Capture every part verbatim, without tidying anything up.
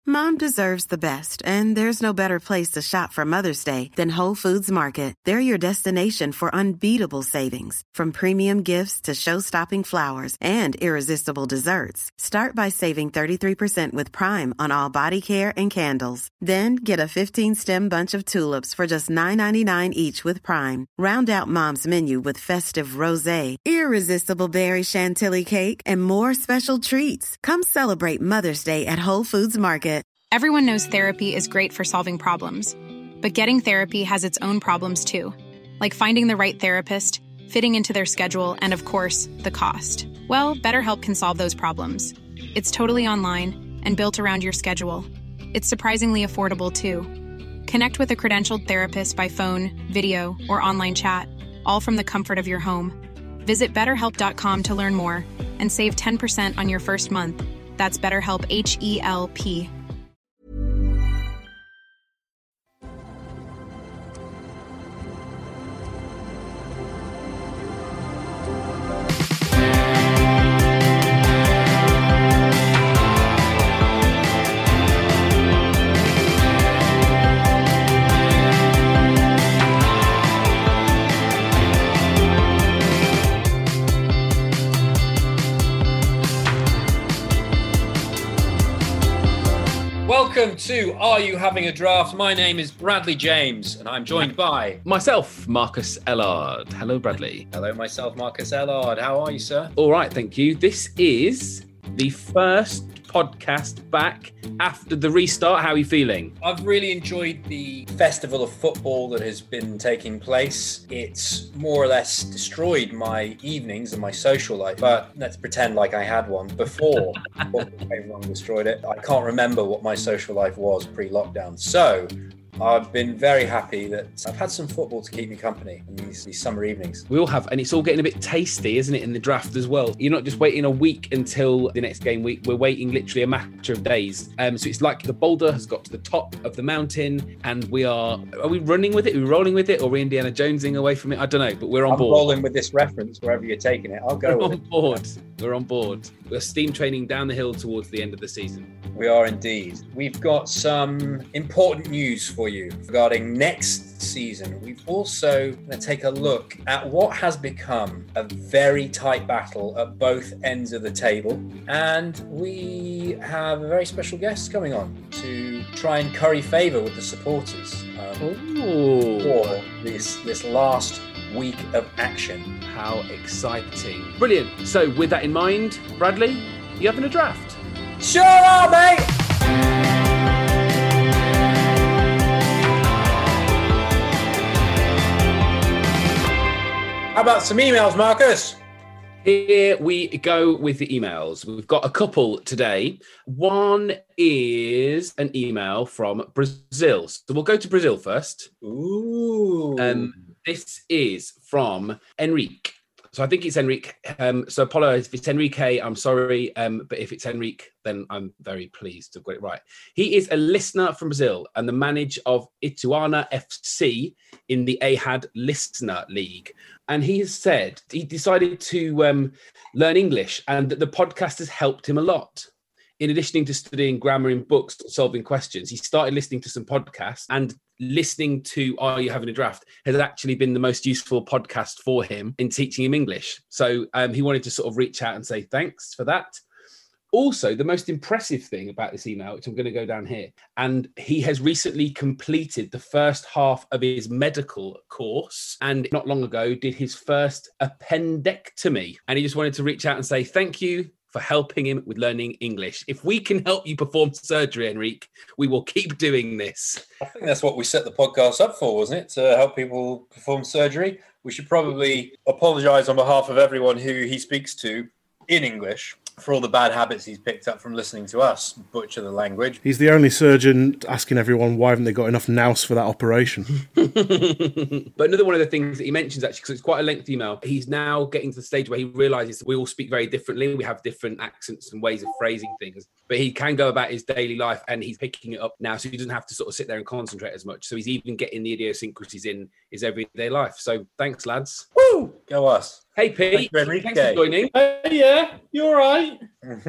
Mom deserves the best, and there's no better place to shop for Mother's Day than Whole Foods Market. They're your destination for unbeatable savings, from premium gifts to show-stopping flowers and irresistible desserts. Start by saving thirty-three percent with Prime on all body care and candles. Then get a fifteen-stem bunch of tulips for just nine ninety-nine each with Prime. Round out Mom's menu with festive rosé, irresistible berry chantilly cake, and more special treats. Come celebrate Mother's Day at Whole Foods Market. Everyone knows therapy is great for solving problems, but getting therapy has its own problems too, like finding the right therapist, fitting into their schedule, and of course, the cost. Well, BetterHelp can solve those problems. It's totally online and built around your schedule. It's surprisingly affordable too. Connect with a credentialed therapist by phone, video, or online chat, all from the comfort of your home. Visit better help dot com to learn more and save ten percent on your first month. That's BetterHelp, H E L P. Welcome to Are You Having a Draft? My name is Bradley James, and I'm joined by... myself, Marcus Ellard. Hello, Bradley. Hello, myself, Marcus Ellard. How are you, sir? All right, thank you. This is the first podcast back after the restart. How are you feeling? I've really enjoyed the festival of football that has been taking place. It's more or less destroyed my evenings and my social life, but let's pretend like I had one before football came along and destroyed it. I can't remember what my social life was pre-lockdown. So I've been very happy that I've had some football to keep me company in these, these summer evenings. We all have, and it's all getting a bit tasty, isn't it, in the draft as well? You're not just waiting a week until the next game week. We're waiting literally a matter of days. Um, so it's like the boulder has got to the top of the mountain, and we are, are we running with it? Are we rolling with it? Or are we Indiana Jonesing away from it? I don't know, but we're on I'm board. rolling with this reference wherever you're taking it. I'll go we're with on it. board. We're on board. We're steam training down the hill towards the end of the season. We are indeed. We've got some important news for you regarding next season. We've also going to take a look at what has become a very tight battle at both ends of the table. And we have a very special guest coming on to try and curry favour with the supporters um, for this, this last week of action. How exciting. Brilliant. So with that in mind, Bradley, you having a draft? Sure are, mate! How about some emails, Marcus? Here we go with the emails. We've got a couple today. One is an email from Brazil. So we'll go to Brazil first. Ooh. Um, this is from Enrique. So I think it's Enrique. Um, so apologize if it's Enrique, I'm sorry. Um, but if it's Enrique, then I'm very pleased to have got it right. He is a listener from Brazil and the manager of Ituano F C in the A H A D Listener League. And he has said he decided to um, learn English and that the podcast has helped him a lot. In addition to studying grammar in books, solving questions, he started listening to some podcasts, and listening to Are You Having a Draft has actually been the most useful podcast for him in teaching him English. So um, he wanted to sort of reach out and say thanks for that. Also, the most impressive thing about this email, which I'm going to go down here, and he has recently completed the first half of his medical course, and not long ago did his first appendectomy. And he just wanted to reach out and say thank you for helping him with learning English. If we can help you perform surgery, Enrique, we will keep doing this. I think that's what we set the podcast up for, wasn't it? To help people perform surgery. We should probably apologise on behalf of everyone who he speaks to in English for all the bad habits he's picked up from listening to us butcher the language. He's the only surgeon asking everyone why haven't they got enough nous for that operation. But another one of the things that he mentions, actually, because it's quite a lengthy email, he's now getting to the stage where he realises that we all speak very differently. We have different accents and ways of phrasing things, but he can go about his daily life and he's picking it up now, so he doesn't have to sort of sit there and concentrate as much. So he's even getting the idiosyncrasies in his everyday life. So thanks, lads. Woo! Woo! Go us. Hey, Pete. Thank you, Thanks for joining. Hey, yeah, you all right?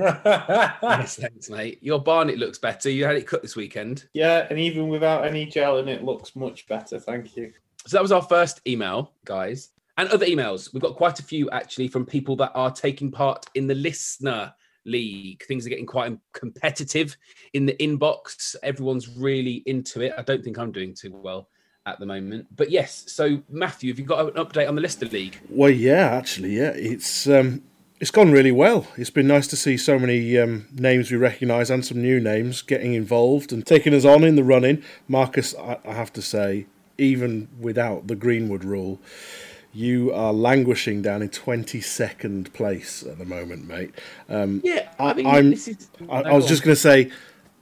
Yes, thanks, mate. Your Barnet looks better. You had it cut this weekend. Yeah, and even without any gel in it, looks much better. Thank you. So that was our first email, guys. And other emails. We've got quite a few, actually, from people that are taking part in the listener league. Things are getting quite competitive in the inbox. Everyone's really into it. I don't think I'm doing too well at the moment. But yes, so Matthew, have you got an update on the listener league? Well, yeah, actually, yeah. It's um, it's gone really well. It's been nice to see so many um, names we recognise and some new names getting involved and taking us on in the running. Marcus, I, I have to say, even without the Greenwood rule, you are languishing down in twenty-second place at the moment, mate. Um, yeah, I mean, I'm, this is... I, I was just going to say,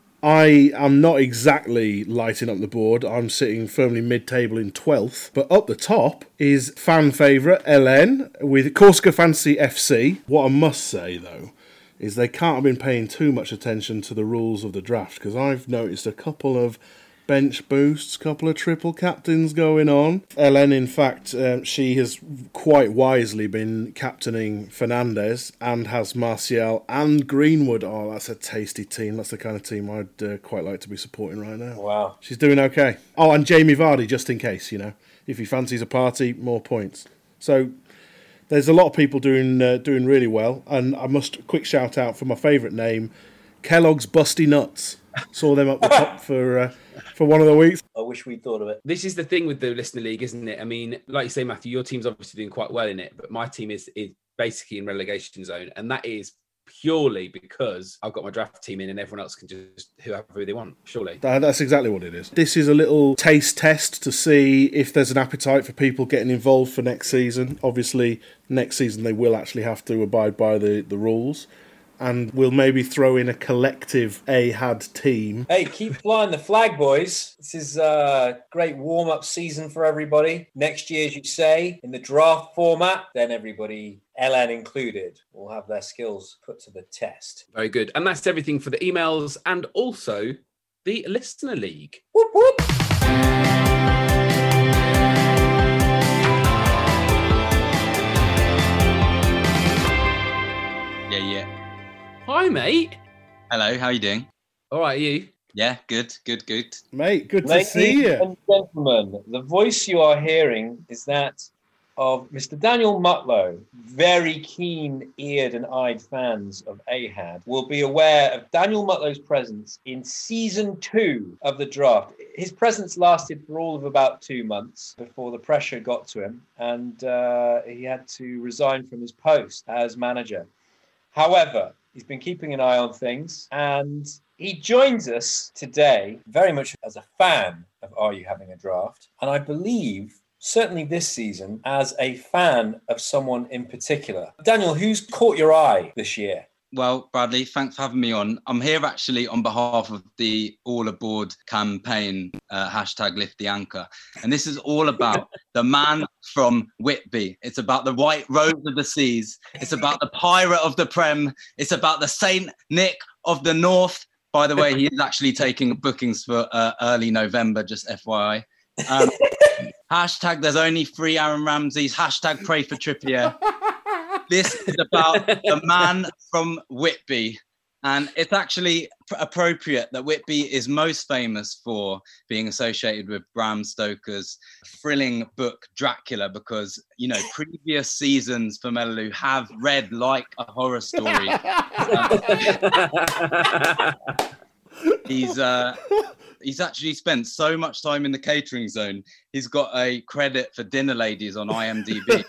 I am not exactly lighting up the board. I'm sitting firmly mid-table in twelfth. But up the top is fan favourite Hélène with Corsica Fantasy F C. What I must say, though, is they can't have been paying too much attention to the rules of the draft, because I've noticed a couple of bench boosts, couple of triple captains going on. Hélène, in fact, um, she has quite wisely been captaining Fernandes and has Martial and Greenwood. Oh, that's a tasty team. That's the kind of team I'd uh, quite like to be supporting right now. Wow. She's doing okay. Oh, and Jamie Vardy, just in case, you know. If he fancies a party, more points. So there's a lot of people doing uh, doing really well. And I must quick shout out for my favourite name, Kellogg's Busty Nuts. Saw them up the top for uh, for one of the weeks. I wish we'd thought of it. This is the thing with the listener league, isn't it? I mean, like you say, Matthew, your team's obviously doing quite well in it, but my team is, is basically in relegation zone, and that is purely because I've got my draft team in and everyone else can just whoever they want, surely. That, that's exactly what it is. This is a little taste test to see if there's an appetite for people getting involved for next season. Obviously, next season they will actually have to abide by the, the rules. And we'll maybe throw in a collective A H A D team. Hey, keep flying the flag, boys. This is a great warm-up season for everybody. Next year, as you say, in the draft format, then everybody, Hélène included, will have their skills put to the test. Very good. And that's everything for the emails and also the listener league. Whoop, whoop. Yeah, yeah. Hi, mate. Hello, how are you doing? All right, you? Yeah, good, good, good. Mate, good to Ladies see you. and gentlemen, the voice you are hearing is that of Mister Daniel Mutlow. Very keen-eared and eyed fans of A H A D will be aware of Daniel Mutlow's presence in season two of the draft. His presence lasted for all of about two months before the pressure got to him, and uh, he had to resign from his post as manager. However, he's been keeping an eye on things, and he joins us today very much as a fan of Are You Having a Draft? And I believe, certainly this season, as a fan of someone in particular. Daniel, who's caught your eye this year? Well, Bradley, thanks for having me on. I'm here actually on behalf of the All Aboard campaign, uh, hashtag Lift the Anchor. And this is all about the man from Whitby. It's about the white rose of the seas. It's about the pirate of the Prem. It's about the Saint Nick of the North. By the way, he is actually taking bookings for uh, early November, just F Y I. Um, hashtag there's only three Aaron Ramseys. Hashtag pray for Trippier. This is about the man from Whitby. And it's actually pr- appropriate that Whitby is most famous for being associated with Bram Stoker's thrilling book Dracula, because, you know, previous seasons for Melaloo have read like a horror story. uh, he's uh, he's actually spent so much time in the catering zone. He's got a credit for dinner ladies on IMDb.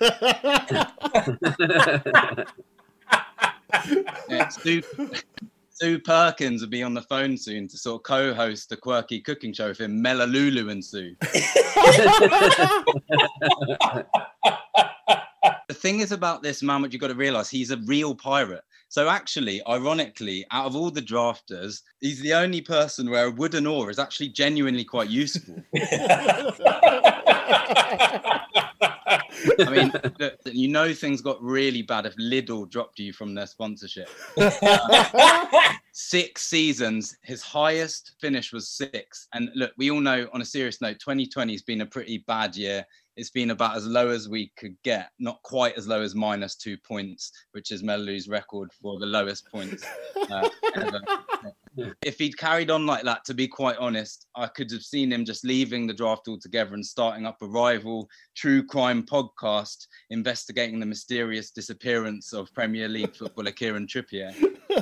Yeah, Sue, Sue Perkins will be on the phone soon to sort of co-host a quirky cooking show with him, Melalulu and Sue. The thing is about this man, what you've got to realise, he's a real pirate. So actually, ironically, out of all the drafters, he's the only person where a wooden oar is actually genuinely quite useful. I mean, look, you know things got really bad if Lidl dropped you from their sponsorship. Uh, six seasons, his highest finish was six. And look, we all know, on a serious note, twenty twenty has been a pretty bad year. it's been about as low as we could get, not quite as low as minus two points, which is Melalu's record for the lowest points uh, ever. If he'd carried on like that, to be quite honest, I could have seen him just leaving the draft altogether and starting up a rival true crime podcast investigating the mysterious disappearance of Premier League footballer Kieran Trippier.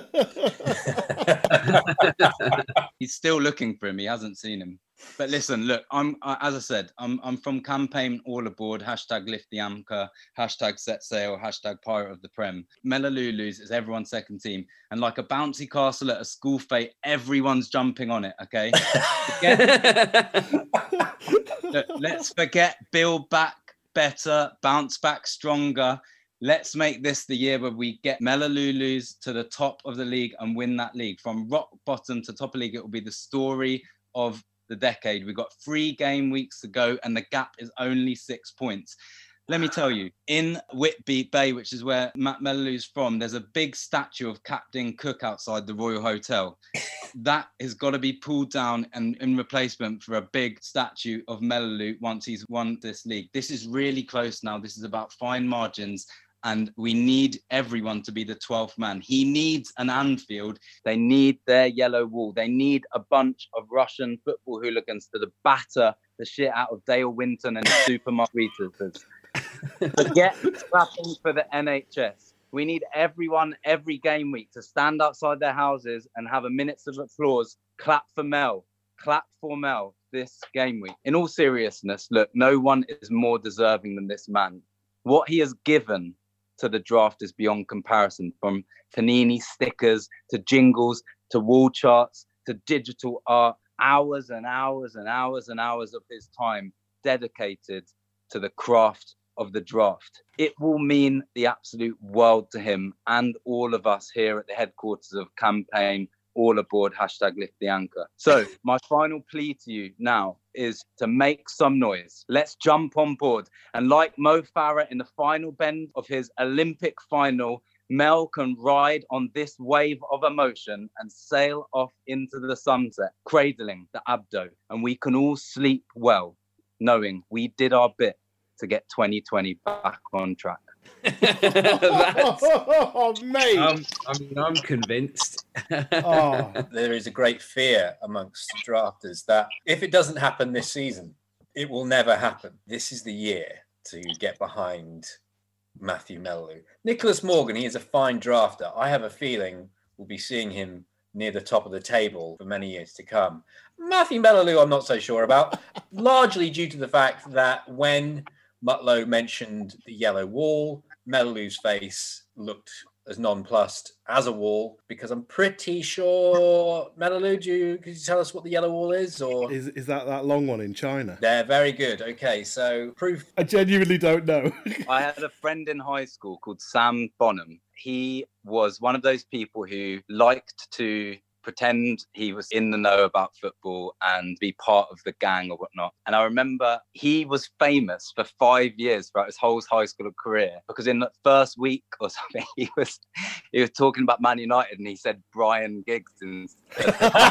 He's still looking for him. He hasn't seen him. But listen, look, I'm as I said, I'm I'm from campaign all aboard, hashtag lift the anchor, hashtag set sail, hashtag pirate of the Prem. Melalulu's is everyone's second team. And like a bouncy castle at a school fete, everyone's jumping on it, okay? Look, let's forget build back better, bounce back stronger. Let's make this the year where we get Melalulu's to the top of the league and win that league. From rock bottom to top of league, it will be the story of the decade. We've got three game weeks to go and the gap is only six points. Let me tell you, in Whitby Bay, which is where Matt Melalu's from, there's a big statue of Captain Cook outside the Royal Hotel. That has got to be pulled down and in replacement for a big statue of Melalu once he's won this league. This is really close now. This is about fine margins. And we need everyone to be the twelfth man. He needs an Anfield. They need their yellow wall. They need a bunch of Russian football hooligans to batter the shit out of Dale Winton and the Super Margaritas. Forget clapping for the N H S. We need everyone every game week to stand outside their houses and have a minute of applause. Clap for Mel. Clap for Mel this game week. In all seriousness, look, no one is more deserving than this man. What he has given to the draft is beyond comparison, from Panini stickers to jingles to wall charts to digital art, hours and hours and hours and hours of his time dedicated to the craft of the draft. It will mean the absolute world to him and all of us here at the headquarters of Campaign All Aboard, hashtag lift the anchor. So my final plea to you now is to make some noise. Let's jump on board. And like Mo Farah in the final bend of his Olympic final, Mel can ride on this wave of emotion and sail off into the sunset, cradling the Abdo. And we can all sleep well, knowing we did our bit to get twenty twenty back on track. That's, Oh, mate. um, I mean, I'm convinced. Oh. There is a great fear amongst drafters that if it doesn't happen this season, it will never happen. This is the year to get behind Matthew Melalu. Nicholas Morgan, he is a fine drafter. I have a feeling we'll be seeing him near the top of the table for many years to come. Matthew Melalu, I'm not so sure about, largely due to the fact that when Mutlow mentioned the yellow wall, Melalu's face looked as nonplussed as a wall, because I'm pretty sure, Melalu, do you, could you tell us what the yellow wall is? Or Is is that that long one in China? They're very good. Okay, so proof. I genuinely don't know. I had a friend in high school called Sam Bonham. He was one of those people who liked to pretend he was in the know about football and be part of the gang or whatnot. And I remember he was famous for five years throughout his whole high school career, because in the first week or something, he was he was talking about Man United and he said Brian Giggs instead.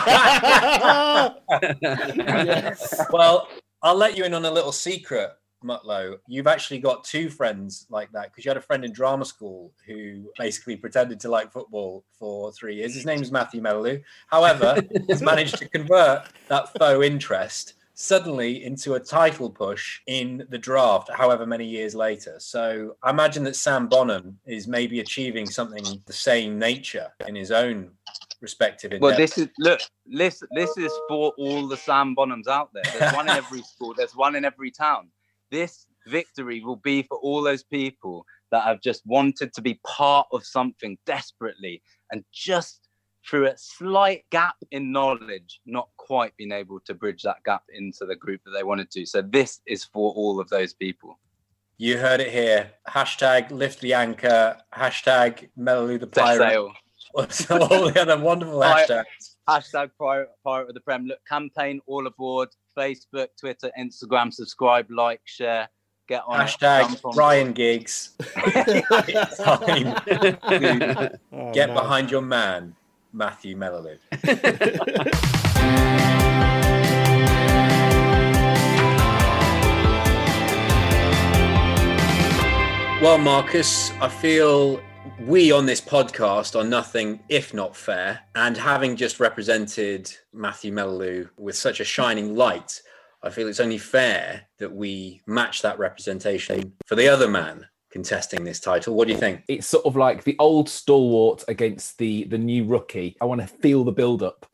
Well, I'll let you in on a little secret, Mutlow. You've actually got two friends like that, because you had a friend in drama school who basically pretended to like football for three years. His name is Matthew Melalu. However, he's managed to convert that faux interest suddenly into a title push in the draft, however many years later. So I imagine that Sam Bonham is maybe achieving something the same nature in his own respective endeavors. Well, this is look, this this is for all the Sam Bonhams out there. There's one in every school. There's one in every town. This victory will be for all those people that have just wanted to be part of something desperately, and just through a slight gap in knowledge, not quite been able to bridge that gap into the group that they wanted to. So this is for all of those people. You heard it here. Hashtag lift the anchor. Hashtag Melalu the pirate. So all the other wonderful hashtags. Hashtag pirate, pirate of the Prem. Look, Campaign All Aboard. Facebook, Twitter, Instagram. Subscribe, like, share. Get on. Hashtag on Brian Giggs. It's time to Oh, get man. behind your man, Matthew Melalu. Well, Marcus, I feel we on this podcast are nothing if not fair. And having just represented Matthew Mellowlou with such a shining light, I feel it's only fair that we match that representation for the other man contesting this title. What do you think? It's sort of like the old stalwart against the, the new rookie. I want to feel the build-up.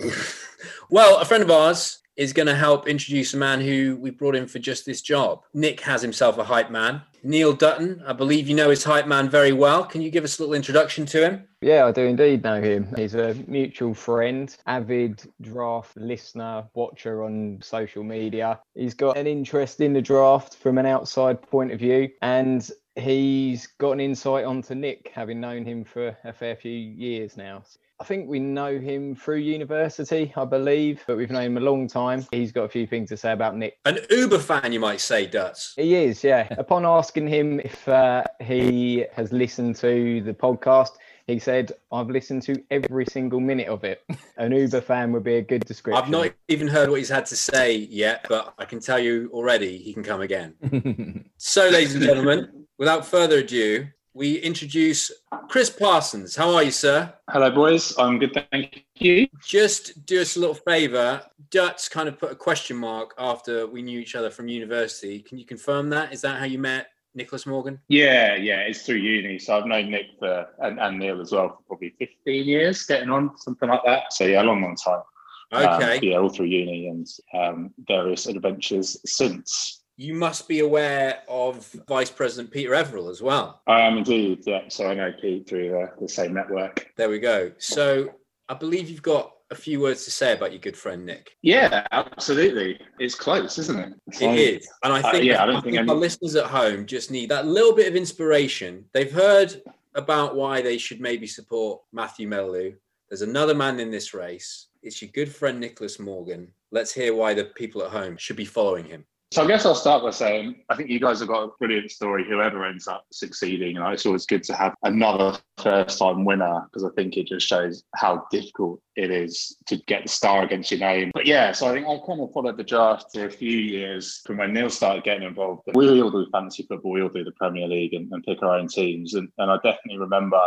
Well, a friend of ours is going to help introduce a man who we brought in for just this job. Nick has himself a hype man. Neil Dutton, I believe you know his hype man very well. Can you give us a little introduction to him? Yeah, I do indeed know him. He's a mutual friend, avid draft listener, watcher on social media. He's got an interest in the draft from an outside point of view, and he's got an insight onto Nick, having known him for a fair few years now. I think we know him through university, I believe, but we've known him a long time. He's got a few things to say about Nick. An Uber fan, you might say, Duts. He is, yeah. Upon asking him if uh, he has listened to the podcast, he said, I've listened to every single minute of it. An Uber fan would be a good description. I've not even heard what he's had to say yet, but I can tell you already he can come again. So, ladies and gentlemen, without further ado, we introduce Chris Parsons. How are you, sir? Hello, boys. I'm good, thank you. Just do us a little favour. Duts kind of put a question mark after we knew each other from university. Can you confirm that? Is that how you met Nicholas Morgan? Yeah, yeah, it's through uni. So I've known Nick for, and, and Neil as well, for probably fifteen years, getting on, something like that. So yeah, a long, long time. Okay. Um, yeah, all through uni and um, various adventures since. You must be aware of Vice President Peter Everill as well. I am indeed, yeah. So I know Pete through the, the same network. There we go. So I believe you've got a few words to say about your good friend Nick. Yeah, absolutely. It's close, isn't it? It um, is. And I think, uh, yeah, I don't I think, think any... our listeners at home just need that little bit of inspiration. They've heard about why they should maybe support Matthew Mellowlou. There's another man in this race. It's your good friend Nicholas Morgan. Let's hear why the people at home should be following him. So I guess I'll start by saying, I think you guys have got a brilliant story, whoever ends up succeeding. And it's always good to have another first-time winner, because I think it just shows how difficult it is to get the star against your name. But yeah, so I think I kind of followed the draft for a few years from when Neil started getting involved. We all do fantasy football, we all do the Premier League and, and pick our own teams. And, and I definitely remember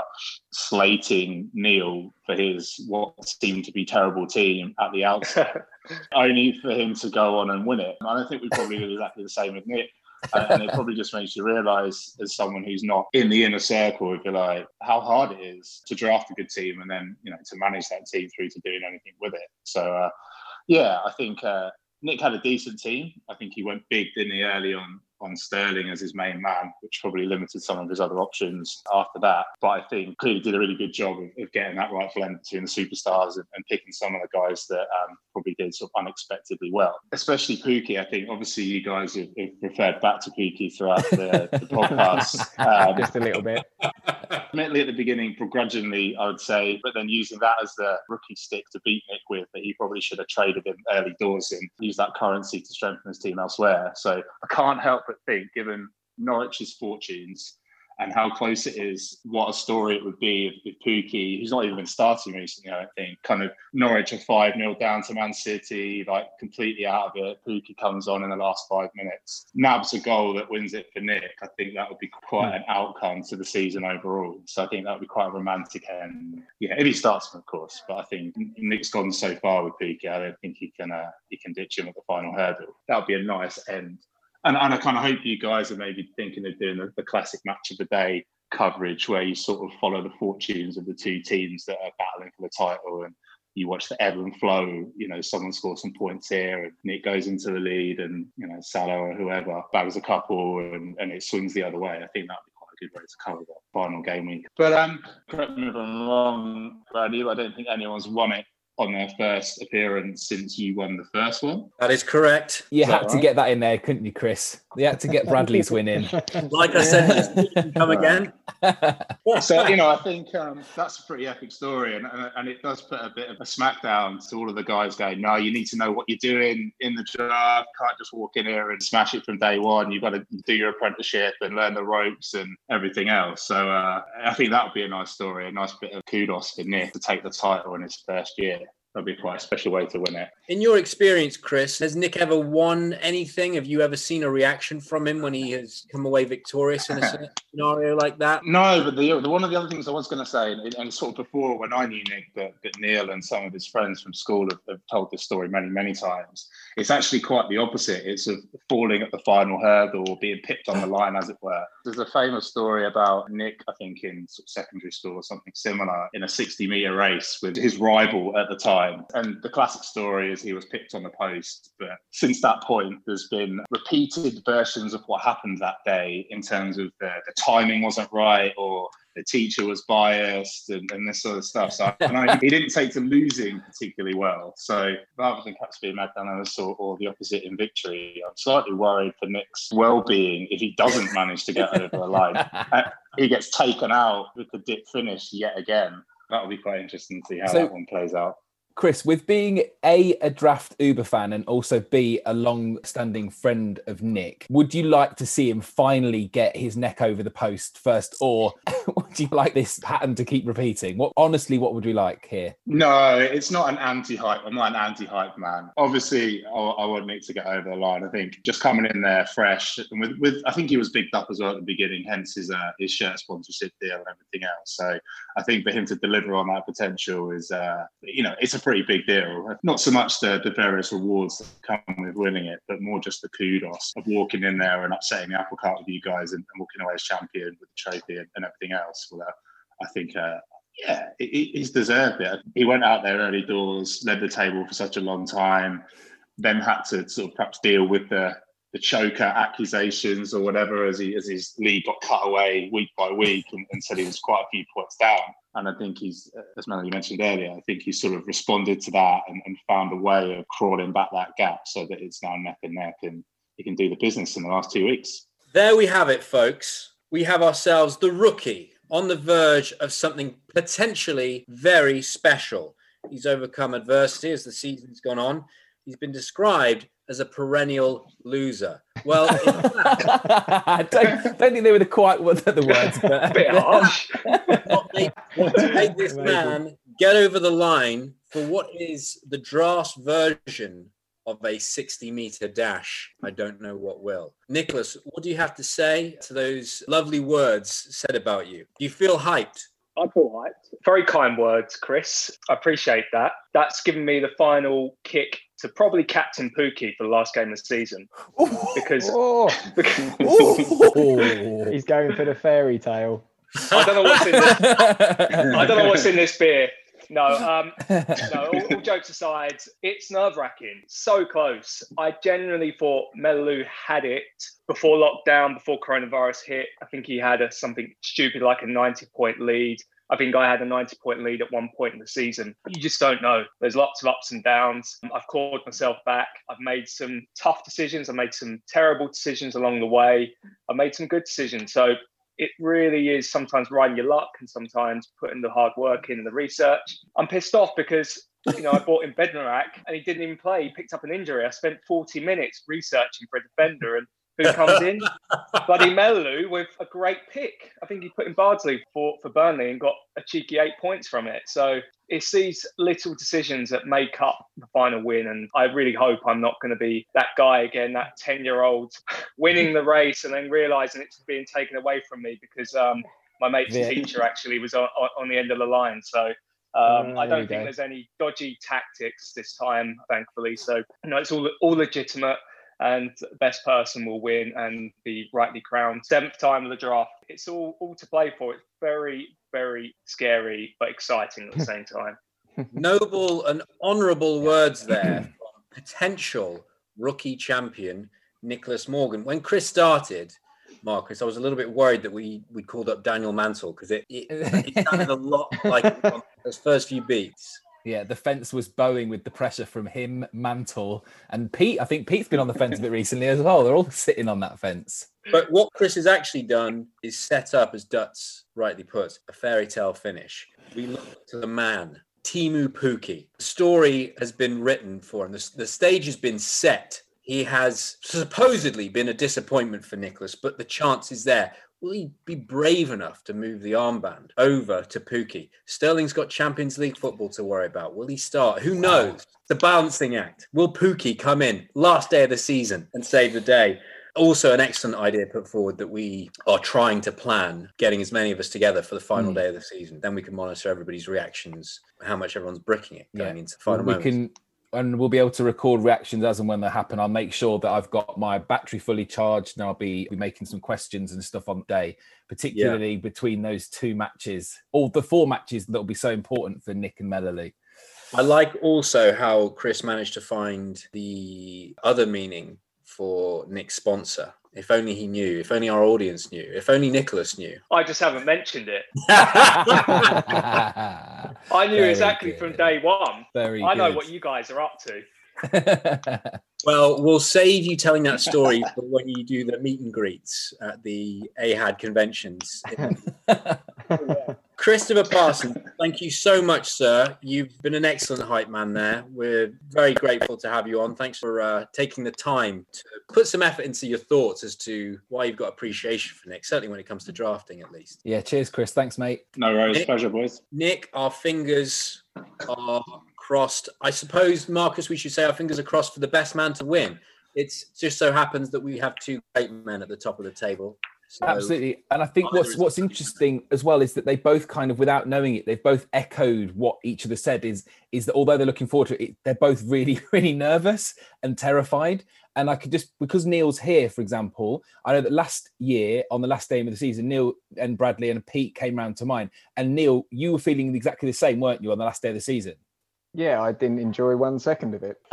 slating Neil for his what seemed to be terrible team at the outset, only for him to go on and win it. And I think we probably did exactly the same with Nick. And it probably just makes you realise, as someone who's not in the inner circle, if you like, how hard it is to draft a good team and then, you know, to manage that team through to doing anything with it. So, uh, yeah, I think uh, Nick had a decent team. I think he went big, didn't he, early on on Sterling as his main man, which probably limited some of his other options after that. But I think clearly did a really good job of, of getting that right blend between the superstars and, and picking some of the guys that um, probably did sort of unexpectedly well. Especially Pookie. I think obviously you guys have, have referred back to Pookie throughout the, the podcast. Um, Just a little bit. Admittedly at the beginning, begrudgingly, I would say, but then using that as the rookie stick to beat Nick with, that he probably should have traded him early doors and used that currency to strengthen his team elsewhere. So I can't help but think, given Norwich's fortunes and how close it is, what a story it would be if, if Pookie, who's not even been starting recently, I don't think, kind of Norwich are five nil down to Man City, like completely out of it. Pookie comes on in the last five minutes, nabs a goal that wins it for Nick. I think that would be quite an outcome to the season overall. So I think that would be quite a romantic end. Yeah, if he starts him, of course. But I think Nick's gone so far with Pookie, I don't think he can uh, he can ditch him at the final hurdle. That would be a nice end. And, and I kind of hope you guys are maybe thinking of doing the, the classic match of the day coverage, where you sort of follow the fortunes of the two teams that are battling for the title, and you watch the ebb and flow. You know, someone scores some points here and Nick goes into the lead, and, you know, Salah or whoever bags a couple and, and it swings the other way. I think that would be quite a good way to cover that final game week. But um, correct me if I'm wrong, Brady, I don't think anyone's won it on their first appearance since you won the first one. That is correct. You is had to right? get that in there, couldn't you, Chris? You had to get Bradley's win in. Like I said, come again. So, you know, I think um, that's a pretty epic story, and, and and it does put a bit of a smackdown to all of the guys going, no, you need to know what you're doing in the draft. Can't just walk in here and smash it from day one. You've got to do your apprenticeship and learn the ropes and everything else. So uh, I think that would be a nice story, a nice bit of kudos for Nick to take the title in his first year. that'd be quite a special way to win it. In your experience, Chris, has Nick ever won anything? Have you ever seen a reaction from him when he has come away victorious in a scenario like that? No, but the, the one of the other things I was going to say, and, and sort of before when I knew Nick, but, but Neil and some of his friends from school have, have told this story many, many times. It's actually quite the opposite. It's of falling at the final hurdle or being pipped on the line, as it were. There's a famous story about Nick, I think in sort of secondary school or something similar, in a sixty metre race with his rival at the time. And the classic story is he was pipped on the post. But since that point, there's been repeated versions of what happened that day in terms of the, the timing wasn't right, or the teacher was biased, and, and this sort of stuff. So and I, he didn't take to losing particularly well. So rather than perhaps being magnanimous or, or the opposite in victory, I'm slightly worried for Nick's well-being if he doesn't manage to get over the line. Uh, he gets taken out with the dip finish yet again. That'll be quite interesting to see how so, that one plays out. Chris, with being A, a draft Uber fan and also B, a long-standing friend of Nick, would you like to see him finally get his neck over the post first, or would you like this pattern to keep repeating? What honestly, what would we like here? No, it's not an anti-hype. I'm not an anti-hype man. Obviously, I, I want Nick to get over the line. I think just coming in there fresh, and with, with I think he was bigged up as well at the beginning, hence his uh, his shirt sponsorship deal and everything else. So I think for him to deliver on that potential is, uh, you know, it's a pretty big deal. Not so much the, the various rewards that come with winning it, but more just the kudos of walking in there and upsetting the apple cart with you guys and, and walking away as champion with the trophy and, and everything else. Well, uh, I think, uh, yeah, he, he's deserved it. He went out there early doors, led the table for such a long time, then had to sort of perhaps deal with the the choker accusations or whatever as he as his lead got cut away week by week and, and said he was quite a few points down. And I think he's, as Melanie mentioned earlier, I think he's sort of responded to that and, and found a way of crawling back that gap so that it's now neck and neck and he can do the business in the last two weeks. There we have it, folks. We have ourselves the rookie on the verge of something potentially very special. He's overcome adversity as the season's gone on. He's been described as a perennial loser. Well, in fact, I don't, don't think they were the quite the words, but a bit harsh. What they, what to make this man get over the line for what is the draft version of a sixty metre dash, I don't know what will. Nicholas, what do you have to say to those lovely words said about you? Do you feel hyped? I feel hyped. Very kind words, Chris. I appreciate that. That's given me the final kick to probably captain Pookie for the last game of the season. Because, oh. because he's going for the fairy tale. I don't know what's in this. I don't know what's in this beer. No, um, no. All, all jokes aside, it's nerve-wracking. So close. I genuinely thought Mellu had it before lockdown, before coronavirus hit. I think he had a, something stupid like a ninety-point lead. I think I had a ninety-point lead at one point in the season. You just don't know. There's lots of ups and downs. I've clawed myself back. I've made some tough decisions. I've made some terrible decisions along the way. I've made some good decisions. So it really is sometimes riding your luck and sometimes putting the hard work in and the research. I'm pissed off because, you know, I bought in Bednarak and he didn't even play. He picked up an injury. I spent forty minutes researching for a defender, and who comes in? Bloody Mellu with a great pick. I think he put in Bardsley for, for Burnley and got a cheeky eight points from it. So it's these little decisions that make up the final win. And I really hope I'm not going to be that guy again, that ten-year-old winning the race and then realising it's being taken away from me because um, my mate's yeah. teacher actually was on, on the end of the line. So um, oh, I don't think go. there's any dodgy tactics this time, thankfully. So you know, it's all all legitimate. And the best person will win and be rightly crowned. Seventh time of the draft. It's all, all to play for. It's very, very scary, but exciting at the same time. Noble and honourable words there from potential rookie champion Nicholas Morgan. When Chris started, Marcus, I was a little bit worried that we we called up Daniel Mantle because it, it, it sounded a lot like it on those first few beats. Yeah, the fence was bowing with the pressure from him, Mantle, and Pete. I think Pete's been on the fence a bit recently as well. They're all sitting on that fence. But what Chris has actually done is set up, as Dutz rightly put, a fairy tale finish. We look to the man, Teemu Pukki. The story has been written for him. The, the stage has been set. He has supposedly been a disappointment for Nicholas, but the chance is there. will he be brave enough to move the armband over to Pukki? Sterling's got Champions League football to worry about. Will he start? Who knows? The balancing act. Will Pukki come in last day of the season and save the day? Also, an excellent idea put forward that we are trying to plan getting as many of us together for the final mm. day of the season. Then we can monitor everybody's reactions, how much everyone's bricking it going yeah. into the final we moments. Can, and we'll be able to record reactions as and when they happen. I'll make sure that I've got my battery fully charged, and I'll be, be making some questions and stuff on the day, particularly yeah. between those two matches, or the four matches that will be so important for Nick and Melanie. I like also how Chris managed to find the other meaning for Nick's sponsor. If only he knew, if only our audience knew, if only Nicholas knew. I just haven't mentioned it. I knew Very exactly good. From day one. Very I know good. What you guys are up to. Well, we'll save you telling that story for when you do the meet and greets at the A H A D conventions. Christopher Parsons, thank you so much, sir. You've been an excellent hype man there. We're very grateful to have you on. Thanks for uh, taking the time to put some effort into your thoughts as to why you've got appreciation for Nick, certainly when it comes to drafting, at least. Yeah, cheers, Chris. Thanks, mate. No worries. Nick, pleasure, boys. Nick, our fingers are crossed. I suppose, Marcus, we should say our fingers are crossed for the best man to win. It just so happens that we have two great men at the top of the table. So, absolutely. And I think what's what's interesting as well is that they both kind of, without knowing it, they've both echoed what each of them said is, is that although they're looking forward to it, they're both really, really nervous and terrified. And I could just, because Neil's here, for example, I know that last year, on the last game of the season, Neil and Bradley and Pete came round to mine. And Neil, you were feeling exactly the same, weren't you, on the last day of the season? Yeah, I didn't enjoy one second of it.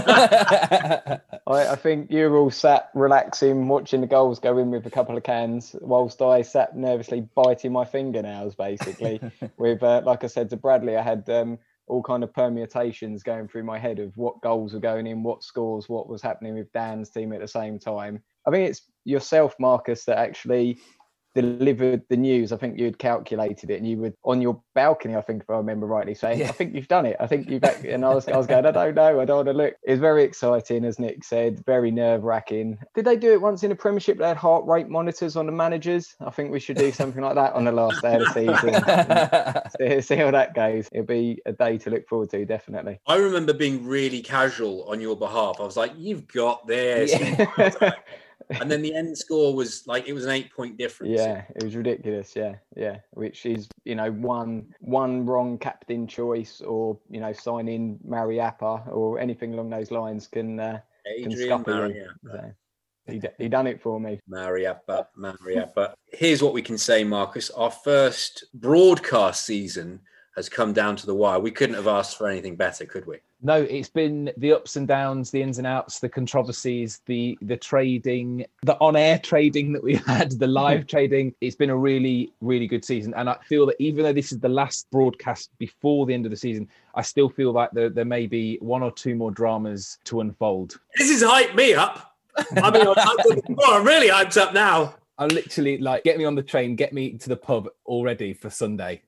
I, I think you were all sat relaxing, watching the goals go in with a couple of cans, whilst I sat nervously biting my fingernails, basically. with, uh, like I said to Bradley, I had um, all kind of permutations going through my head of what goals were going in, what scores, what was happening with Dan's team at the same time. I think it's yourself, Marcus, that actually delivered the news. I think you had calculated it, and you were on your balcony, I think, if I remember rightly, saying, yeah. I think you've done it. I think you've, and I was, I was going, I don't know, I don't want to look. It was very exciting, as Nick said, very nerve wracking. Did they do it once in the Premiership? They had heart rate monitors on the managers. I think we should do something like that on the last day of the season. see, see how that goes. It'll be a day to look forward to, definitely. I remember being really casual on your behalf. I was like, you've got this. Yeah. And then the end score was like, it was an eight point difference. Yeah, it was ridiculous. Yeah, yeah. Which is, you know, one one wrong captain choice, or, you know, signing Mariappa or anything along those lines can uh, can scupper you. So he, he done it for me. Mariappa, Mariappa. Here's what we can say, Marcus. Our first broadcast season has come down to the wire. We couldn't have asked for anything better, could we? No, it's been the ups and downs, the ins and outs, the controversies, the the trading, the on-air trading that we had, the live trading. It's been a really, really good season. And I feel that even though this is the last broadcast before the end of the season, I still feel like there, there may be one or two more dramas to unfold. This has hyped me up. I mean, I'm, I'm really hyped up now. I'm literally like, get me on the train, get me to the pub already for Sunday.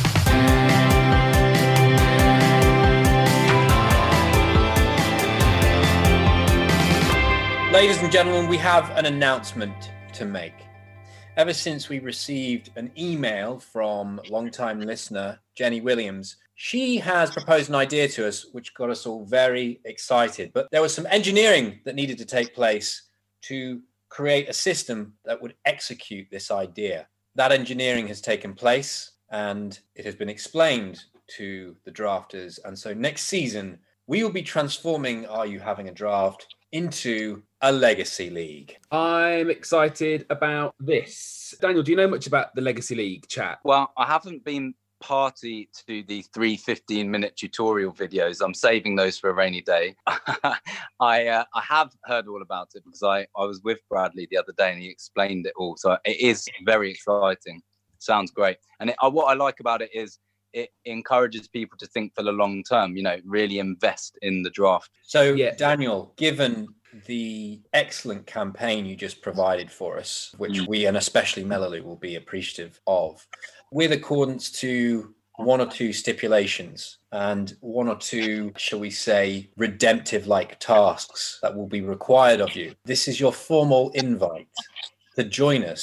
Ladies and gentlemen, we have an announcement to make. Ever since we received an email from longtime listener Jenny Williams, she has proposed an idea to us which got us all very excited. But there was some engineering that needed to take place to create a system that would execute this idea. That engineering has taken place and it has been explained to the drafters. And so next season, we will be transforming Are You Having a Draft into a Legacy League. I'm excited about this. Daniel, do you know much about the Legacy League, chat? Well, I haven't been party to the three fifteen-minute tutorial videos. I'm saving those for a rainy day. I uh, I have heard all about it because I, I was with Bradley the other day and he explained it all. So it is very exciting. Sounds great. And it, uh, what I like about it is it encourages people to think for the long term, you know, really invest in the draft. So, yeah, Daniel, given the excellent campaign you just provided for us, which mm. we, and especially Melanie, will be appreciative of, with accordance to one or two stipulations and one or two, shall we say, redemptive-like tasks that will be required of you, this is your formal invite to join us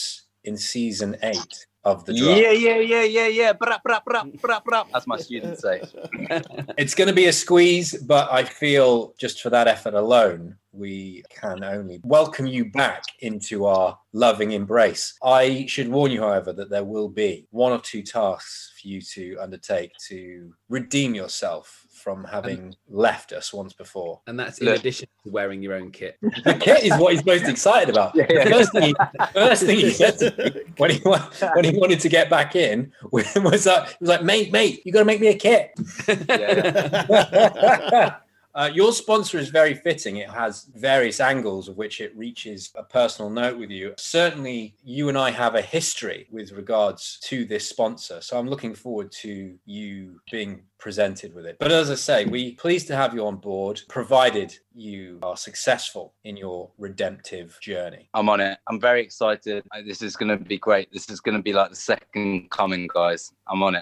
in season eight of the draft. Yeah, yeah, yeah, yeah, yeah. Brap, brap, brap, brap, brap, as my students say. It's going to be a squeeze, but I feel just for that effort alone, we can only welcome you back into our loving embrace. I should warn you, however, that there will be one or two tasks for you to undertake to redeem yourself from having um, left us once before. And that's in Look. addition to wearing your own kit. The kit is what he's most excited about. Yeah, yeah. The first thing he, first thing he said to me when he, when he wanted to get back in was, uh, he was like, mate, mate, you got to make me a kit. Yeah, yeah. Uh, your sponsor is very fitting. It has various angles of which it reaches a personal note with you. Certainly, you and I have a history with regards to this sponsor. So I'm looking forward to you being presented with it. But as I say, we're pleased to have you on board, provided you are successful in your redemptive journey. I'm on it. I'm very excited. This is going to be great. This is going to be like the second coming, guys. I'm on it.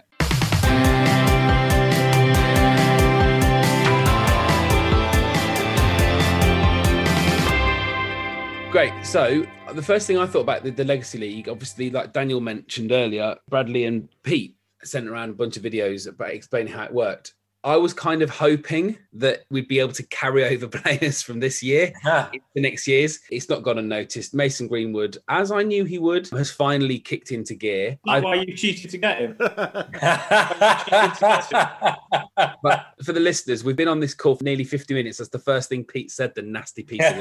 Great. So the first thing I thought about the, the Legacy League, obviously, like Daniel mentioned earlier, Bradley and Pete sent around a bunch of videos about explaining how it worked. I was kind of hoping that we'd be able to carry over players from this year huh. into next year's. It's not gone unnoticed. Mason Greenwood, as I knew he would, has finally kicked into gear. That's why you cheated to get him. But for the listeners, we've been on this call for nearly fifty minutes. That's the first thing Pete said, the nasty piece of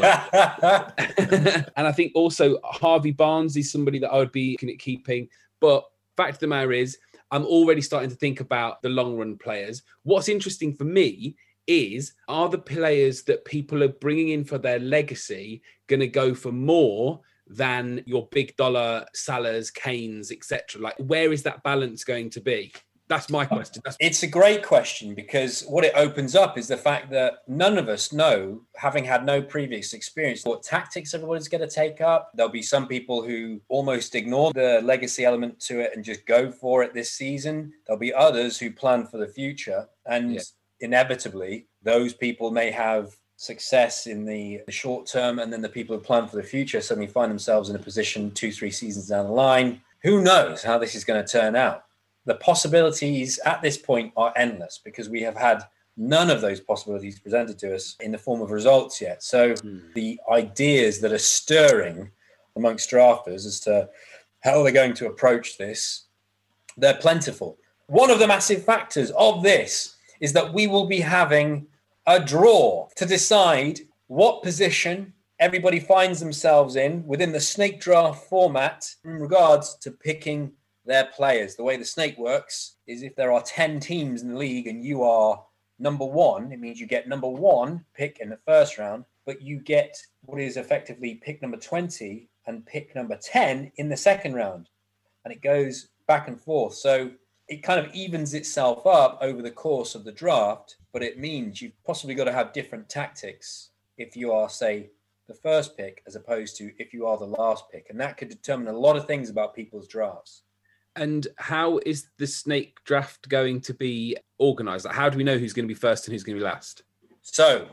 work. And I think also Harvey Barnes is somebody that I would be looking at keeping. But fact of the matter is, I'm already starting to think about the long run players. What's interesting for me is, are the players that people are bringing in for their legacy going to go for more than your big dollar Salahs, Kanes, et cetera? Like, where is that balance going to be? That's my question. That's- it's a great question, because what it opens up is the fact that none of us know, having had no previous experience, what tactics everybody's going to take up. There'll be some people who almost ignore the legacy element to it and just go for it this season. There'll be others who plan for the future. And yeah. inevitably, those people may have success in the short term, and then the people who plan for the future suddenly find themselves in a position two, three seasons down the line. Who knows how this is going to turn out? The possibilities at this point are endless, because we have had none of those possibilities presented to us in the form of results yet. So mm. the ideas that are stirring amongst drafters as to how they're going to approach this, they're plentiful. One of the massive factors of this is that we will be having a draw to decide what position everybody finds themselves in within the snake draft format in regards to picking their players. The way the snake works is, if there are ten teams in the league and you are number one, it means you get number one pick in the first round, but you get what is effectively pick number twenty and pick number ten in the second round. And it goes back and forth. So it kind of evens itself up over the course of the draft, but it means you've possibly got to have different tactics if you are, say, the first pick as opposed to if you are the last pick. And that could determine a lot of things about people's drafts. And how is the snake draft going to be organised? How do we know who's going to be first and who's going to be last? So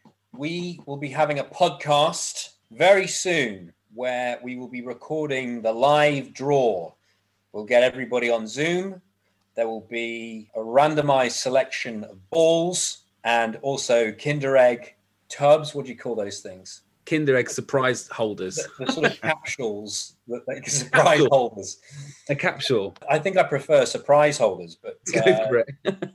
we will be having a podcast very soon where we will be recording the live draw. We'll get everybody on Zoom. There will be a randomized selection of balls and also Kinder Egg tubs. What do you call those things? Kinder Egg surprise holders. The, the sort of capsules, that like surprise capsule. holders. A capsule. I think I prefer surprise holders, but Go uh, for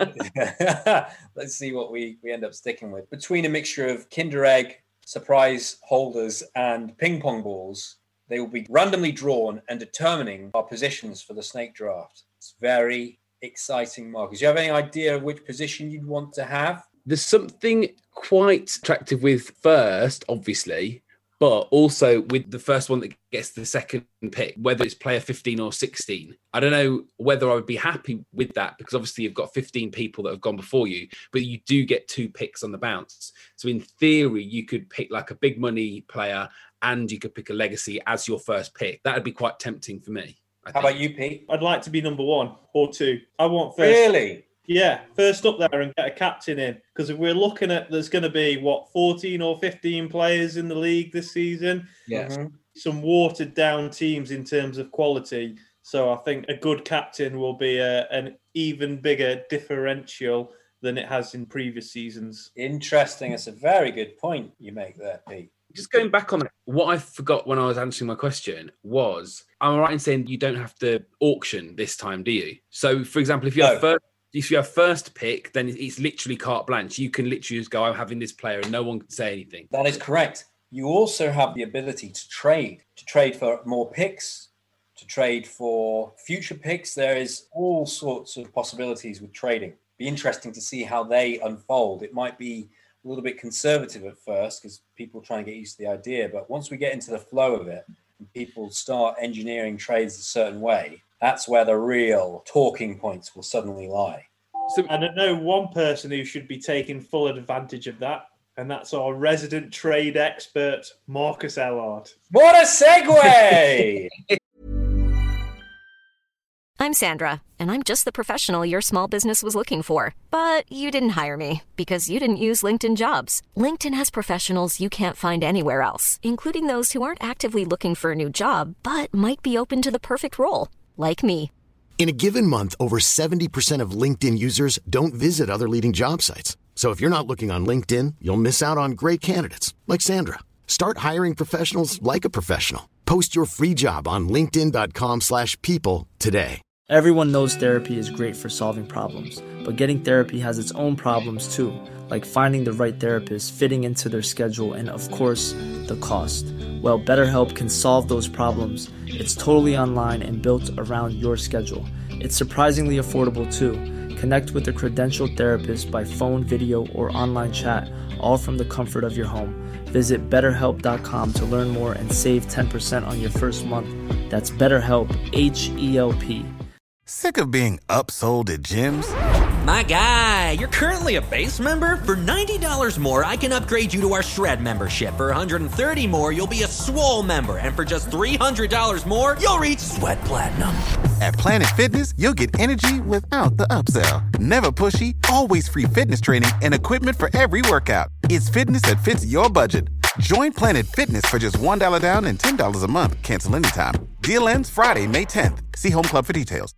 it. let's see what we, we end up sticking with. Between a mixture of Kinder Egg, surprise holders, and ping pong balls, they will be randomly drawn and determining our positions for the snake draft. It's very exciting, Marcus. Do you have any idea of which position you'd want to have? There's something quite attractive with first, obviously, but also with the first one that gets the second pick, whether it's player fifteen or sixteen. I don't know whether I would be happy with that, because obviously you've got fifteen people that have gone before you, but you do get two picks on the bounce. So in theory, you could pick like a big money player and you could pick a legacy as your first pick. That would be quite tempting for me. How about you, Pete? I'd like to be number one or two. I want first. Really? Yeah, first up there and get a captain in. Because if we're looking at, there's going to be, what, fourteen or fifteen players in the league this season? Yeah. Mm-hmm. Some watered down teams in terms of quality. So I think a good captain will be a, an even bigger differential than it has in previous seasons. Interesting. It's a very good point you make there, Pete. Just going back on it, what I forgot when I was answering my question was, am I right in saying you don't have to auction this time, do you? So, for example, if you have No. first, if you have first pick, then it's literally carte blanche. You can literally just go, I'm having this player, and no one can say anything. That is correct. You also have the ability to trade, to trade for more picks, to trade for future picks. There is all sorts of possibilities with trading. Be interesting to see how they unfold. It might be a little bit conservative at first because people try and get used to the idea. But once we get into the flow of it and people start engineering trades a certain way, that's where the real talking points will suddenly lie. So, and I know one person who should be taking full advantage of that, and that's our resident trade expert, Marcus Ellard. What a segue! I'm Sandra, and I'm just the professional your small business was looking for. But you didn't hire me because you didn't use LinkedIn Jobs. LinkedIn has professionals you can't find anywhere else, including those who aren't actively looking for a new job, but might be open to the perfect role, like me. In a given month, over seventy percent of LinkedIn users don't visit other leading job sites. So if you're not looking on LinkedIn, you'll miss out on great candidates like Sandra. Start hiring professionals like a professional. Post your free job on linkedin dot com slash people today. Everyone knows therapy is great for solving problems, but getting therapy has its own problems too, like finding the right therapist, fitting into their schedule, and of course, the cost. Well, BetterHelp can solve those problems. It's totally online and built around your schedule. It's surprisingly affordable too. Connect with a credentialed therapist by phone, video, or online chat, all from the comfort of your home. Visit better help dot com to learn more and save ten percent on your first month. That's BetterHelp, H E L P. Sick of being upsold at gyms? My guy, you're currently a base member? For ninety dollars more, I can upgrade you to our Shred membership. For one hundred thirty dollars more, you'll be a Swole member. And for just three hundred dollars more, you'll reach Sweat Platinum. At Planet Fitness, you'll get energy without the upsell. Never pushy, always free fitness training and equipment for every workout. It's fitness that fits your budget. Join Planet Fitness for just one dollar down and ten dollars a month. Cancel anytime. Deal ends Friday, May tenth. See Home Club for details.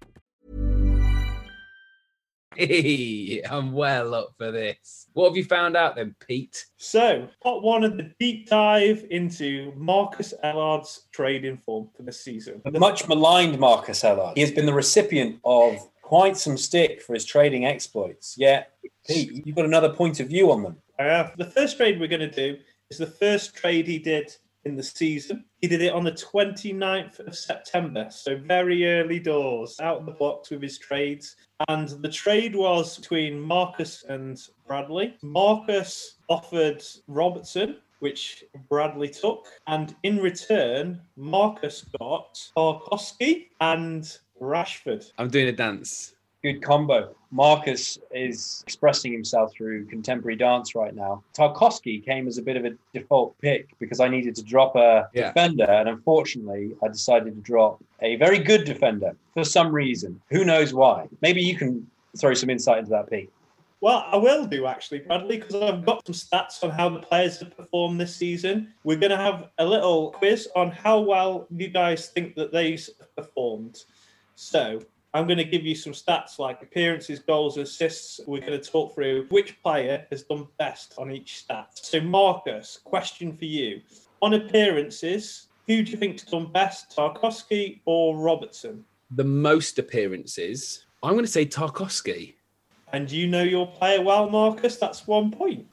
Hey, I'm well up for this. What have you found out then, Pete? So, part one of the deep dive into Marcus Ellard's trading form for this season. The much maligned Marcus Ellard. He has been the recipient of quite some stick for his trading exploits. Yeah, Pete, you've got another point of view on them. Uh, the first trade we're going to do is the first trade he did in the season. He did it on the twenty-ninth of September, so very early doors, out of the box with his trades. And the trade was between Marcus and Bradley. Marcus offered Robertson, which Bradley took. And in return, Marcus got Tarkowski and Rashford. I'm doing a dance. Good combo. Marcus is expressing himself through contemporary dance right now. Tarkowski came as a bit of a default pick because I needed to drop a yeah. defender, and unfortunately I decided to drop a very good defender for some reason. Who knows why? Maybe you can throw some insight into that, Pete. Well, I will do actually, Bradley, because I've got some stats on how the players have performed this season. We're going to have a little quiz on how well you guys think that they've performed. So I'm going to give you some stats like appearances, goals, assists. We're going to talk through which player has done best on each stat. So, Marcus, question for you. On appearances, who do you think's done best, Tarkowski or Robertson? The most appearances, I'm going to say Tarkowski. And you know your player well, Marcus. That's one point.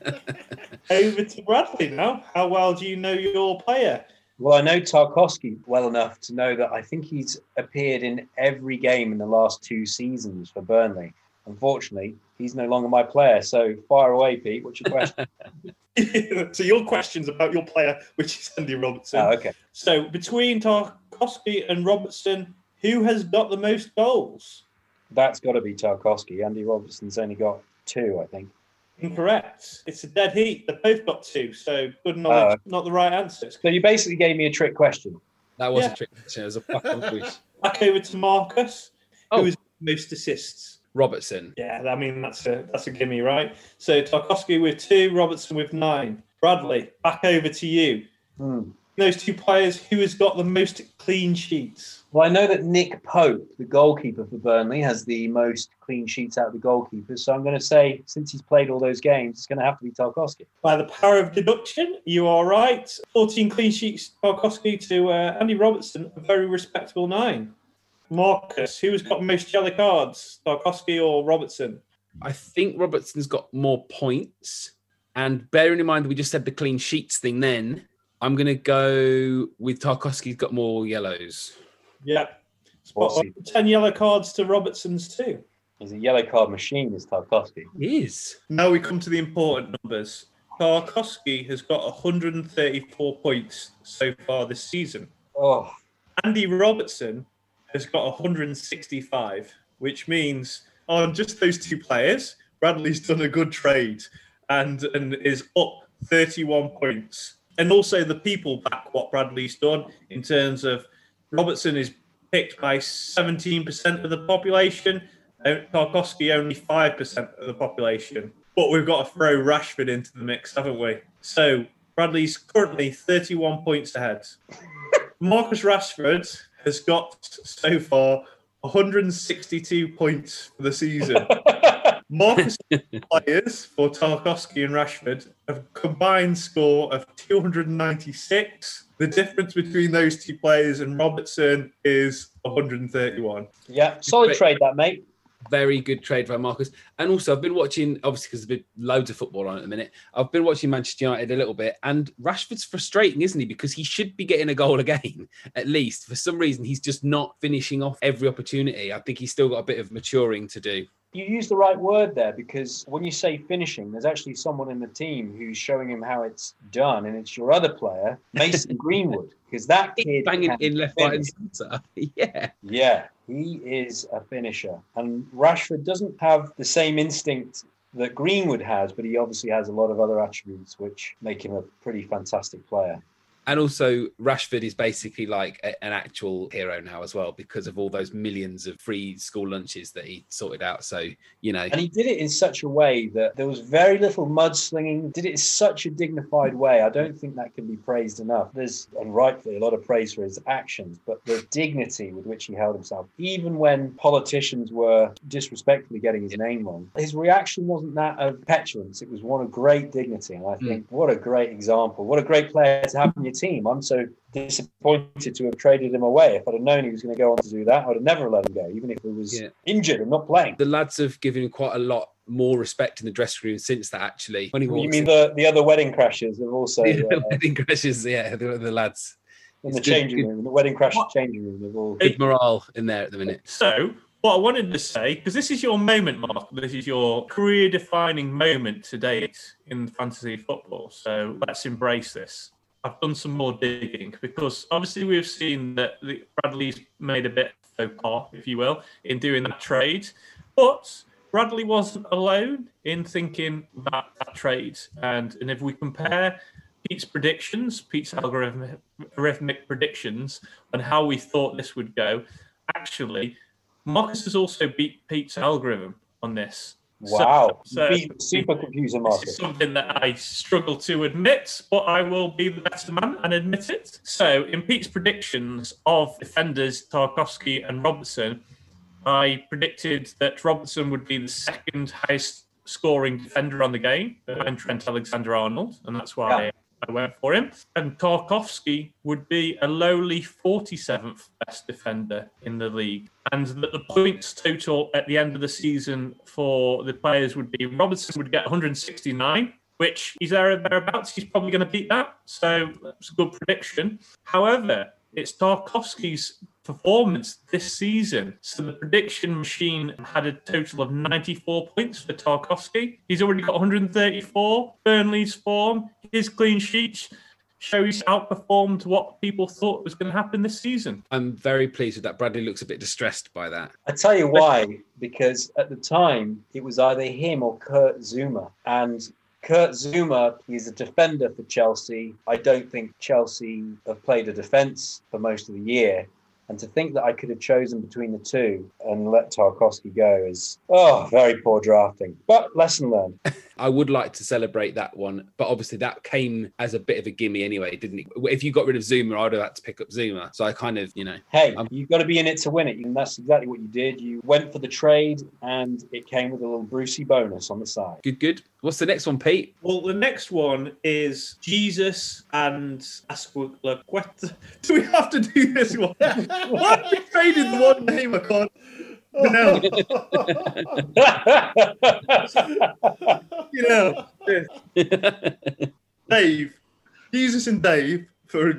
Over to Bradley now. How well do you know your player? Well, I know Tarkowski well enough to know that I think he's appeared in every game in the last two seasons for Burnley. Unfortunately, he's no longer my player. So fire away, Pete. What's your question? So your question's about your player, which is Andy Robertson. Oh, okay. So between Tarkowski and Robertson, who has got the most goals? That's got to be Tarkowski. Andy Robertson's only got two, I think. Incorrect. It's a dead heat. They've both got two, so good knowledge, uh, not the right answer. So you basically gave me a trick question. That was Yeah. a trick question. It was a fucking quiz. Back over to Marcus, Oh. who has most assists. Robertson. Yeah, I mean, that's a that's a gimme, right? So Tarkowski with two, Robertson with nine. Bradley, back over to you. Hmm. Those two players, who has got the most clean sheets? Well, I know that Nick Pope, the goalkeeper for Burnley, has the most clean sheets out of the goalkeepers. So I'm going to say, since he's played all those games, it's going to have to be Tarkowski. By the power of deduction, you are right. fourteen clean sheets, Tarkowski to uh, Andy Robertson, a very respectable nine. Marcus, who has got most yellow cards, Tarkowski or Robertson? I think Robertson's got more points. And bearing in mind that we just said the clean sheets thing then, I'm going to go with Tarkowski's got more yellows. Yeah. Spot on. ten yellow cards to Robertson's too. He's a yellow card machine, is Tarkowski. He is. Now we come to the important numbers. Tarkowski has got one hundred thirty-four points so far this season. Oh. Andy Robertson has got one hundred sixty-five, which means on just those two players, Bradley's done a good trade and, and is up thirty-one points. And also the people back what Bradley's done in terms of Robertson is picked by seventeen percent of the population, Tarkowski only five percent of the population. But we've got to throw Rashford into the mix, haven't we? So Bradley's currently thirty-one points ahead. Marcus Rashford has got so far one hundred sixty-two points for the season. Marcus players for Tarkowski and Rashford have a combined score of two hundred ninety-six. The difference between those two players and Robertson is one hundred thirty-one. Yeah, solid trade that, mate. Very good trade by Marcus. And also, I've been watching, obviously, because there's been loads of football on at the minute. I've been watching Manchester United a little bit, and Rashford's frustrating, isn't he? Because he should be getting a goal a game, at least. For some reason, he's just not finishing off every opportunity. I think he's still got a bit of maturing to do. You use the right word there, because when you say finishing, there's actually someone in the team who's showing him how it's done, and it's your other player, Mason Greenwood, because that kid banging in left, right, and centre. Yeah, yeah, he is a finisher, and Rashford doesn't have the same instinct that Greenwood has, but he obviously has a lot of other attributes which make him a pretty fantastic player. And also, Rashford is basically like a, an actual hero now as well, because of all those millions of free school lunches that he sorted out. So, you know. And he did it in such a way that there was very little mudslinging, did it in such a dignified way. I don't think that can be praised enough. There's, and rightfully, a lot of praise for his actions, but the dignity with which he held himself, even when politicians were disrespectfully getting his name wrong, his reaction wasn't that of petulance. It was one of great dignity. And I think, mm. what a great example. What a great player to have in your team. I'm so disappointed to have traded him away. If I'd have known he was going to go on to do that, I would have never let him go, even if he was yeah. injured and not playing. The lads have given him quite a lot more respect in the dressing room since that, actually. When he you mean the, the other wedding crashers have also... The uh, wedding crashers, yeah, the, the lads. In the it's changing good, room, the wedding crash what? changing room. They've all... Good morale in there at the minute. So... What I wanted to say, because this is your moment, Mark, this is your career-defining moment to date in fantasy football. So let's embrace this. I've done some more digging because obviously we've seen that the Bradley's made a bit of faux pas, if you will, in doing that trade. But Bradley wasn't alone in thinking that, that trade. And, and if we compare Pete's predictions, Pete's algorithmic, algorithmic predictions on how we thought this would go, actually... Marcus has also beat Pete's algorithm on this. Wow. So, so beat supercomputer Marcus. This is something that I struggle to admit, but I will be the better man and admit it. So in Pete's predictions of defenders Tarkowski and Robertson, I predicted that Robertson would be the second highest scoring defender on the game behind Trent Alexander-Arnold, and that's why yeah. I I went for him. And Tarkowski would be a lowly forty-seventh best defender in the league. And that the points total at the end of the season for the players would be Robertson would get one hundred sixty-nine, which he's there thereabouts. He's probably going to beat that. So that's a good prediction. However, it's Tarkowski's performance this season. So the prediction machine had a total of ninety-four points for Tarkowski. He's already got one hundred thirty-four. Burnley's form, his clean sheets show he's outperformed what people thought was going to happen this season. I'm very pleased with that. Bradley looks a bit distressed by that. I tell you why, because at the time it was either him or Kurt Zouma. And Kurt Zouma, he's a defender for Chelsea. I don't think Chelsea have played a defence for most of the year. And to think that I could have chosen between the two and let Tarkowski go is, oh, very poor drafting. But lesson learned. I would like to celebrate that one, but obviously that came as a bit of a gimme anyway, didn't it? If you got rid of Zuma, I'd have had to pick up Zuma. So I kind of, you know. Hey, um, you've got to be in it to win it. And that's exactly what you did. You went for the trade and it came with a little Brucey bonus on the side. Good, good. What's the next one, Pete? Well, the next one is Jesus and Azpilicueta. Do we have to do this one? Why have we traded the one name? I can't. No. You know, Dave, Jesus and Dave for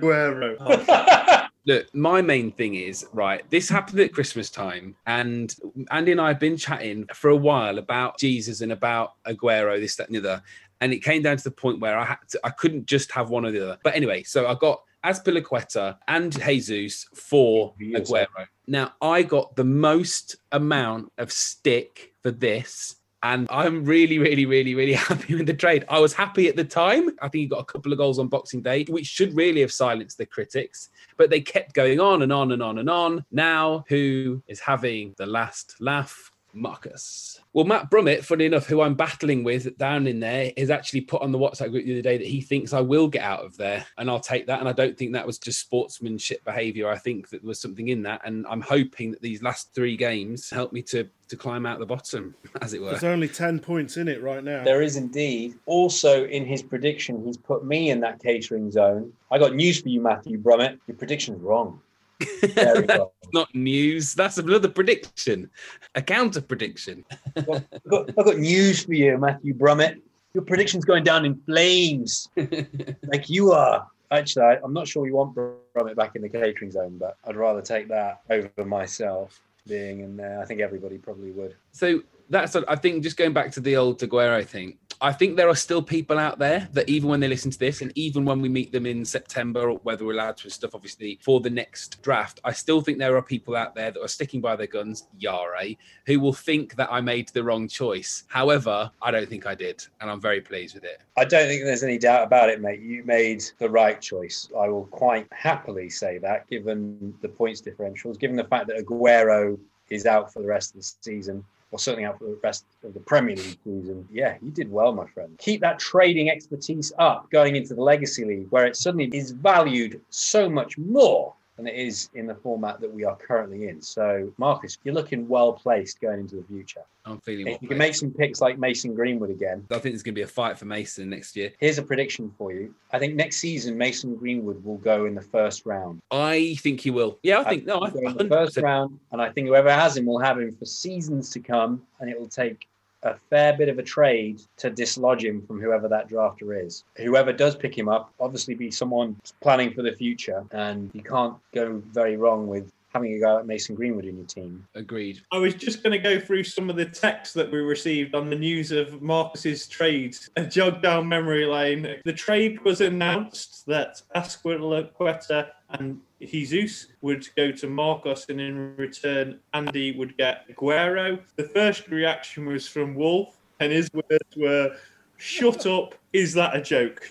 Aguero. Look, my main thing is, right, this happened at Christmas time, and Andy and I have been chatting for a while about Jesus and about Aguero, this, that, and the other. And it came down to the point where I had to, I couldn't just have one or the other. But anyway, so I got Azpilicueta and Jesus for Aguero. Now, I got the most amount of stick for this, and I'm really, really, really, really happy with the trade. I was happy at the time. I think he got a couple of goals on Boxing Day, which should really have silenced the critics, but they kept going on and on and on and on. Now, who is having the last laugh? Marcus. Well, Matt Brummett, funny enough, who I'm battling with down in there, is actually put on the WhatsApp group the other day that he thinks I will get out of there, and I'll take that. And I don't think that was just sportsmanship behaviour. I think that there was something in that, and I'm hoping that these last three games help me to to climb out the bottom, as it were. There's only ten points in it right now. There is indeed. Also, in his prediction, he's put me in that catering zone. I got news for you, Matthew Brummett. Your prediction's wrong. That's not news. That's another prediction, a counter prediction. I've, got, I've got news for you, Matthew Brummett. Your prediction's going down in flames, like you are. Actually, I, I'm not sure we want Brummett back in the catering zone, but I'd rather take that over myself being in there. I think everybody probably would. So that's, I think, just going back to the old Aguero thing, I think there are still people out there that even when they listen to this, and even when we meet them in September, or whether we're allowed to and stuff, obviously, for the next draft, I still think there are people out there that are sticking by their guns, Yare, who will think that I made the wrong choice. However, I don't think I did, and I'm very pleased with it. I don't think there's any doubt about it, mate. You made the right choice. I will quite happily say that, given the points differentials, given the fact that Aguero is out for the rest of the season, or certainly out for the rest of the Premier League season. Yeah, you did well, my friend. Keep that trading expertise up going into the Legacy League, where it suddenly is valued so much more than it is in the format that we are currently in. So, Marcus, you're looking well-placed going into the future. I'm feeling If you can make some picks like Mason Greenwood again. I think there's going to be a fight for Mason next year. Here's a prediction for you. I think next season, Mason Greenwood will go in the first round. I think he will. Yeah, I think, no, I think in the first round, and I think whoever has him will have him for seasons to come, and it will take a fair bit of a trade to dislodge him from whoever that drafter is. Whoever does pick him up, obviously be someone planning for the future, and you can't go very wrong with having a guy like Mason Greenwood in your team. Agreed. I was just going to go through some of the texts that we received on the news of Marcus's trade. A jog down memory lane. The trade was announced that Azpilicueta and Jesus would go to Marcus, and in return, Andy would get Aguero. The first reaction was from Wolf, and his words were, "Shut up, is that a joke?"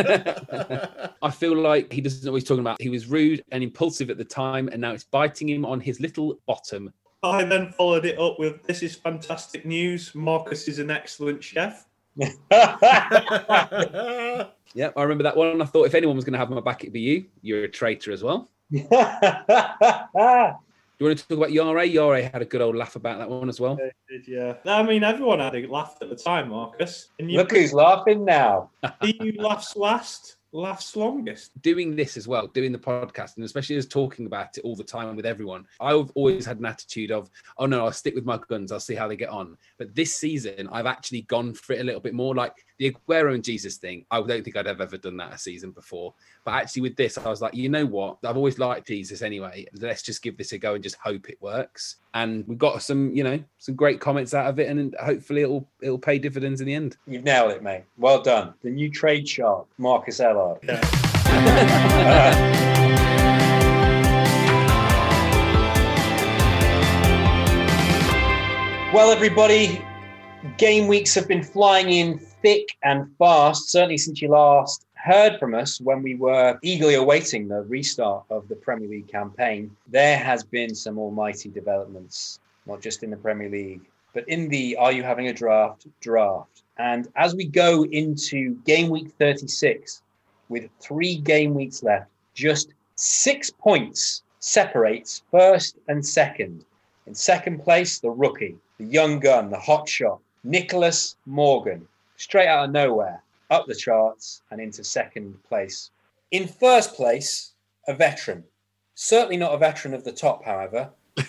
I feel like he doesn't know what he's talking about. He was rude and impulsive at the time, and now it's biting him on his little bottom. I then followed it up with, "This is fantastic news. Marcus is an excellent chef." Yeah, I remember that one. I thought if anyone was going to have my back, it'd be you. You're a traitor as well. You want to talk about Yare? Yare had a good old laugh about that one as well. Did, yeah. I mean, everyone had a laugh at the time, Marcus. And you Look who's laughing now. See who laughs last, laughs longest. Doing this as well, doing the podcast, and especially as talking about it all the time with everyone, I've always had an attitude of, oh no, I'll stick with my guns, I'll see how they get on. But this season, I've actually gone for it a little bit more. Like the Aguero and Jesus thing, I don't think I'd have ever done that a season before. But actually with this, I was like, you know what? I've always liked Jesus anyway. Let's just give this a go and just hope it works. And we got some, you know, some great comments out of it, and hopefully it'll it'll pay dividends in the end. You've nailed it, mate. Well done. The new trade shark, Marcus Ellard. Yeah. Well, everybody, game weeks have been flying in thick and fast, certainly since you last heard from us when we were eagerly awaiting the restart of the Premier League campaign, there has been some almighty developments, not just in the Premier League, but in the Are You Having a Draft draft. And as we go into game week thirty-six, with three game weeks left, just six points separates first and second. In second place, the rookie, the young gun, the hot shot, Nicholas Morgan, straight out of nowhere, up the charts and into second place. In first place, a veteran. Certainly not a veteran of the top, however.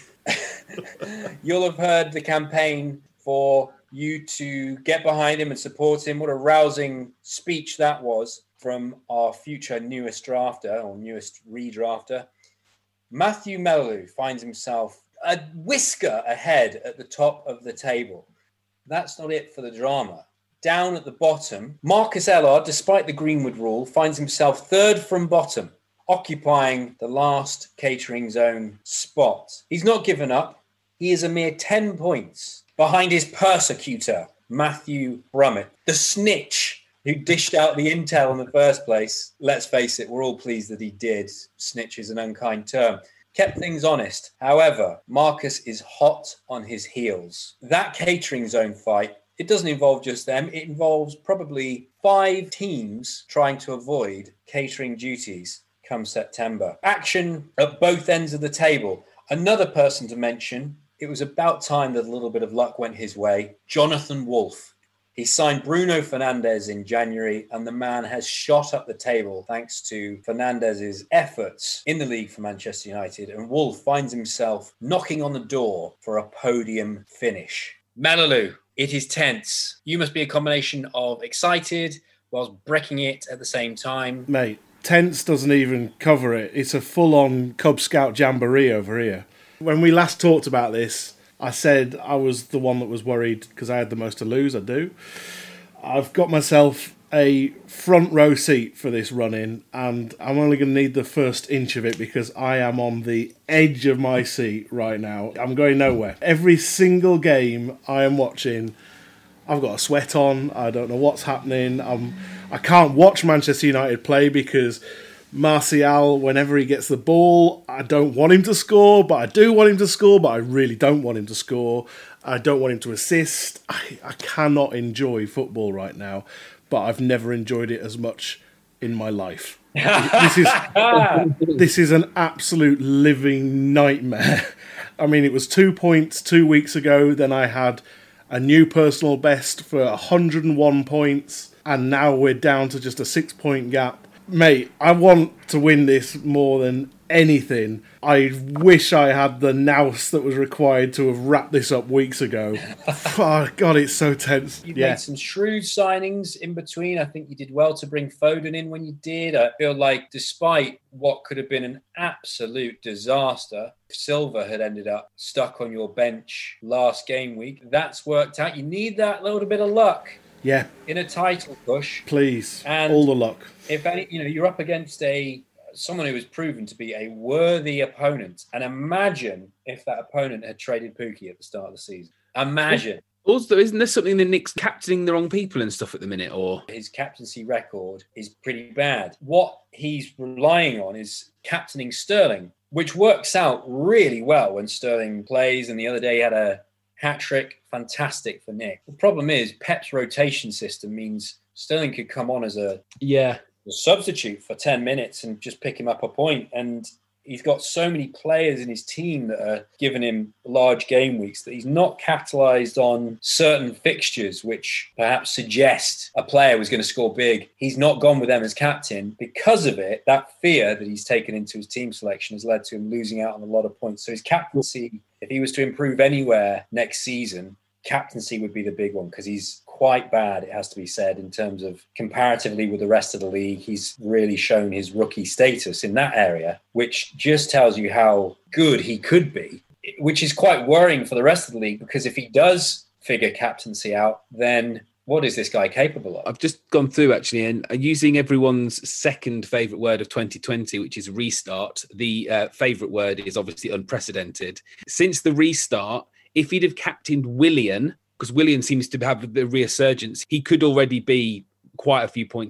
You'll have heard the campaign for you to get behind him and support him. What a rousing speech that was from our future newest drafter or newest redrafter. Matthew Mellu finds himself a whisker ahead at the top of the table. That's not it for the drama. Down at the bottom, Marcus Ellard, despite the Greenwood rule, finds himself third from bottom, occupying the last catering zone spot. He's not given up. He is a mere ten points behind his persecutor, Matthew Brummett, the snitch who dished out the intel in the first place. Let's face it, we're all pleased that he did. Snitch is an unkind term. Kept things honest. However, Marcus is hot on his heels. That catering zone fight, it doesn't involve just them. It involves probably five teams trying to avoid catering duties come September. Action at both ends of the table. Another person to mention, it was about time that a little bit of luck went his way. Jonathan Wolf. He signed Bruno Fernandes in January, and the man has shot up the table thanks to Fernandez's efforts in the league for Manchester United. And Wolf finds himself knocking on the door for a podium finish. Mellu, it is tense. You must be a combination of excited whilst breaking it at the same time. Mate, tense doesn't even cover it. It's a full-on Cub Scout jamboree over here. When we last talked about this, I said I was the one that was worried because I had the most to lose. I do. I've got myself a front row seat for this run-in, and I'm only going to need the first inch of it because I am on the edge of my seat right now. I'm going nowhere. Every single game I am watching, I've got a sweat on. I don't know what's happening. I'm, I can't watch Manchester United play because Martial, whenever he gets the ball, I don't want him to score, but I do want him to score, but I really don't want him to score. I don't want him to assist. I, I cannot enjoy football right now, but I've never enjoyed it as much in my life. This is this is an absolute living nightmare. I mean, it was two points two weeks ago, then I had a new personal best for one hundred and one points, and now we're down to just a six-point gap. Mate, I want to win this more than anything. I wish I had the nous that was required to have wrapped this up weeks ago. Oh, God, it's so tense. You yeah. made some shrewd signings in between. I think you did well to bring Foden in when you did. I feel like despite what could have been an absolute disaster, if Silva had ended up stuck on your bench last game week, that's worked out. You need that little bit of luck. Yeah. In a title push. Please. And all the luck. If any, you know, you're up against a someone who has proven to be a worthy opponent. And imagine if that opponent had traded Pookie at the start of the season. Imagine. Also, isn't there something that Nick's captaining the wrong people and stuff at the minute? Or his captaincy record is pretty bad. What he's relying on is captaining Sterling, which works out really well when Sterling plays. And the other day he had a hat-trick, fantastic for Nick. The problem is Pep's rotation system means Sterling could come on as a, yeah. a substitute for ten minutes and just pick him up a point. And he's got so many players in his team that are giving him large game weeks that he's not capitalised on certain fixtures, which perhaps suggest a player was going to score big. He's not gone with them as captain. Because of it, that fear that he's taken into his team selection has led to him losing out on a lot of points. So his captaincy, if he was to improve anywhere next season, captaincy would be the big one because he's quite bad, it has to be said, in terms of comparatively with the rest of the league. He's really shown his rookie status in that area, which just tells you how good he could be, which is quite worrying for the rest of the league because if he does figure captaincy out, then what is this guy capable of? I've just gone through actually and using everyone's second favourite word of twenty twenty, which is restart. The uh, favourite word is obviously unprecedented. Since the restart, if he'd have captained Willian, because Willian seems to have the resurgence, he could already be quite a few points clear.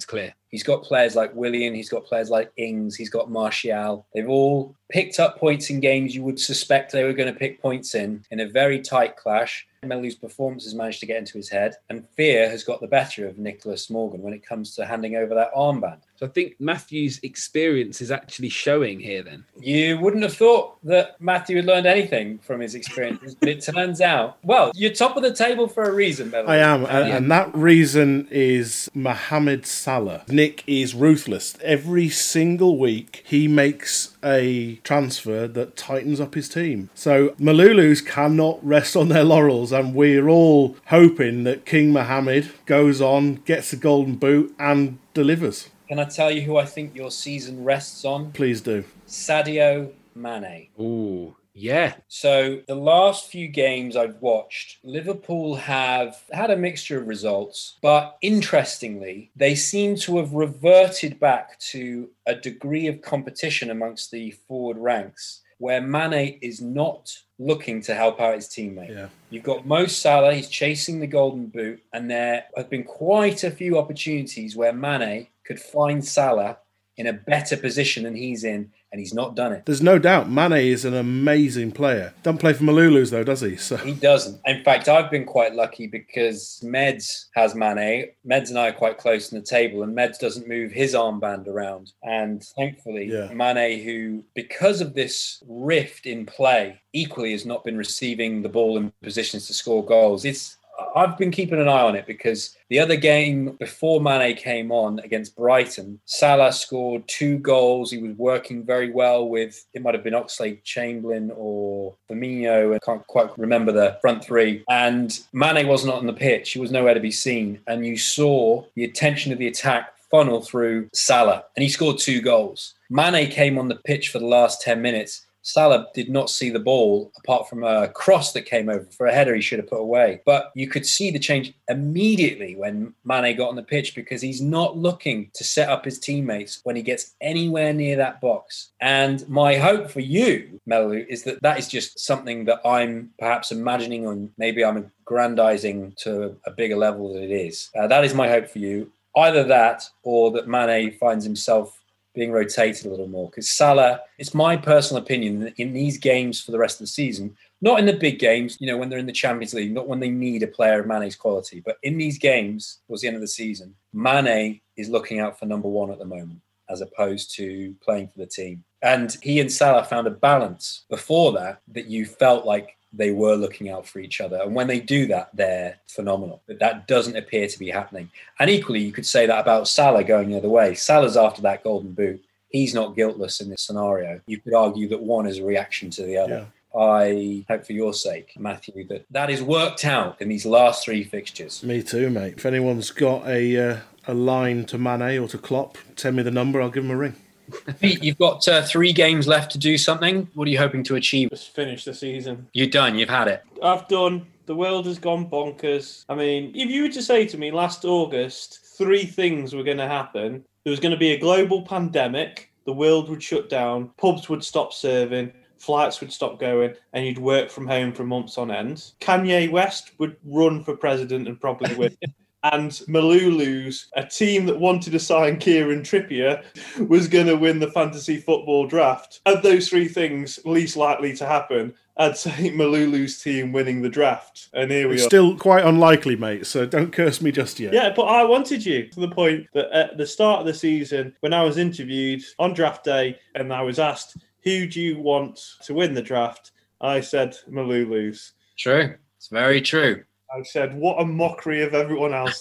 He's got players like Willian, he's got players like Ings, he's got Martial. They've all picked up points in games you would suspect they were going to pick points in, in a very tight clash. Melu's performance has managed to get into his head, and fear has got the better of Nicholas Morgan when it comes to handing over that armband. So I think Matthew's experience is actually showing here then. You wouldn't have thought that Matthew had learned anything from his experiences, but it turns out, well, you're top of the table for a reason, Melu. I am, and, and that reason is Mohamed Salah. Nick is ruthless. Every single week, he makes a transfer that tightens up his team. So Malulus cannot rest on their laurels, and we're all hoping that King Mohammed goes on, gets the golden boot, and delivers. Can I tell you who I think your season rests on? Please do. Sadio Mane. Ooh, yeah. So the last few games I've watched, Liverpool have had a mixture of results, but interestingly, they seem to have reverted back to a degree of competition amongst the forward ranks where Mane is not looking to help out his teammate. Yeah. You've got Mo Salah, he's chasing the golden boot, and there have been quite a few opportunities where Mane could find Salah in a better position than he's in, and he's not done it. There's no doubt Mane is an amazing player. Doesn't play for Malulus though, does he? So he doesn't. In fact, I've been quite lucky because Meds has Mane. Meds and I are quite close in the table, and Meds doesn't move his armband around. And thankfully, yeah. Mane, who, because of this rift in play, equally has not been receiving the ball in positions to score goals. It's I've been keeping an eye on it because the other game before Mane came on against Brighton, Salah scored two goals. He was working very well with, it might have been Oxlade-Chamberlain or Firmino. I can't quite remember the front three. And Mane wasn't on the pitch. He was nowhere to be seen. And you saw the attention of the attack funnel through Salah. And he scored two goals. Mane came on the pitch for the last ten minutes. Salah did not see the ball apart from a cross that came over for a header he should have put away. But you could see the change immediately when Mane got on the pitch because he's not looking to set up his teammates when he gets anywhere near that box. And my hope for you, Melu, is that that is just something that I'm perhaps imagining, and maybe I'm aggrandizing to a bigger level than it is. Uh, that is my hope for you. Either that or that Mane finds himself being rotated a little more, because Salah, it's my personal opinion that in these games for the rest of the season, not in the big games, you know, when they're in the Champions League, not when they need a player of Mane's quality, but in these games towards the end of the season, Mane is looking out for number one at the moment, as opposed to playing for the team. And he and Salah found a balance before that, that you felt like they were looking out for each other. And when they do that, they're phenomenal. But that doesn't appear to be happening. And equally, you could say that about Salah going the other way. Salah's after that golden boot. He's not guiltless in this scenario. You could argue that one is a reaction to the other. Yeah. I hope for your sake, Matthew, that that is worked out in these last three fixtures. Me too, mate. If anyone's got a uh, a line to Mane or to Klopp, send me the number, I'll give him a ring. Pete, you've got uh, three games left to do something. What are you hoping to achieve? Just finish the season. You're done. You've had it. I've done. The world has gone bonkers. I mean, if you were to say to me last August, three things were going to happen. There was going to be a global pandemic. The world would shut down. Pubs would stop serving. Flights would stop going. And you'd work from home for months on end. Kanye West would run for president and probably win. And Malulus, a team that wanted to sign Kieran Trippier, was going to win the fantasy football draft. Of those three things least likely to happen, I'd say Malulu's team winning the draft. And here we it's are. Still quite unlikely, mate, so don't curse me just yet. Yeah, but I wanted you to the point that at the start of the season, when I was interviewed on draft day and I was asked, who do you want to win the draft? I said Malulu's. True. It's very true. I said, what a mockery of everyone else.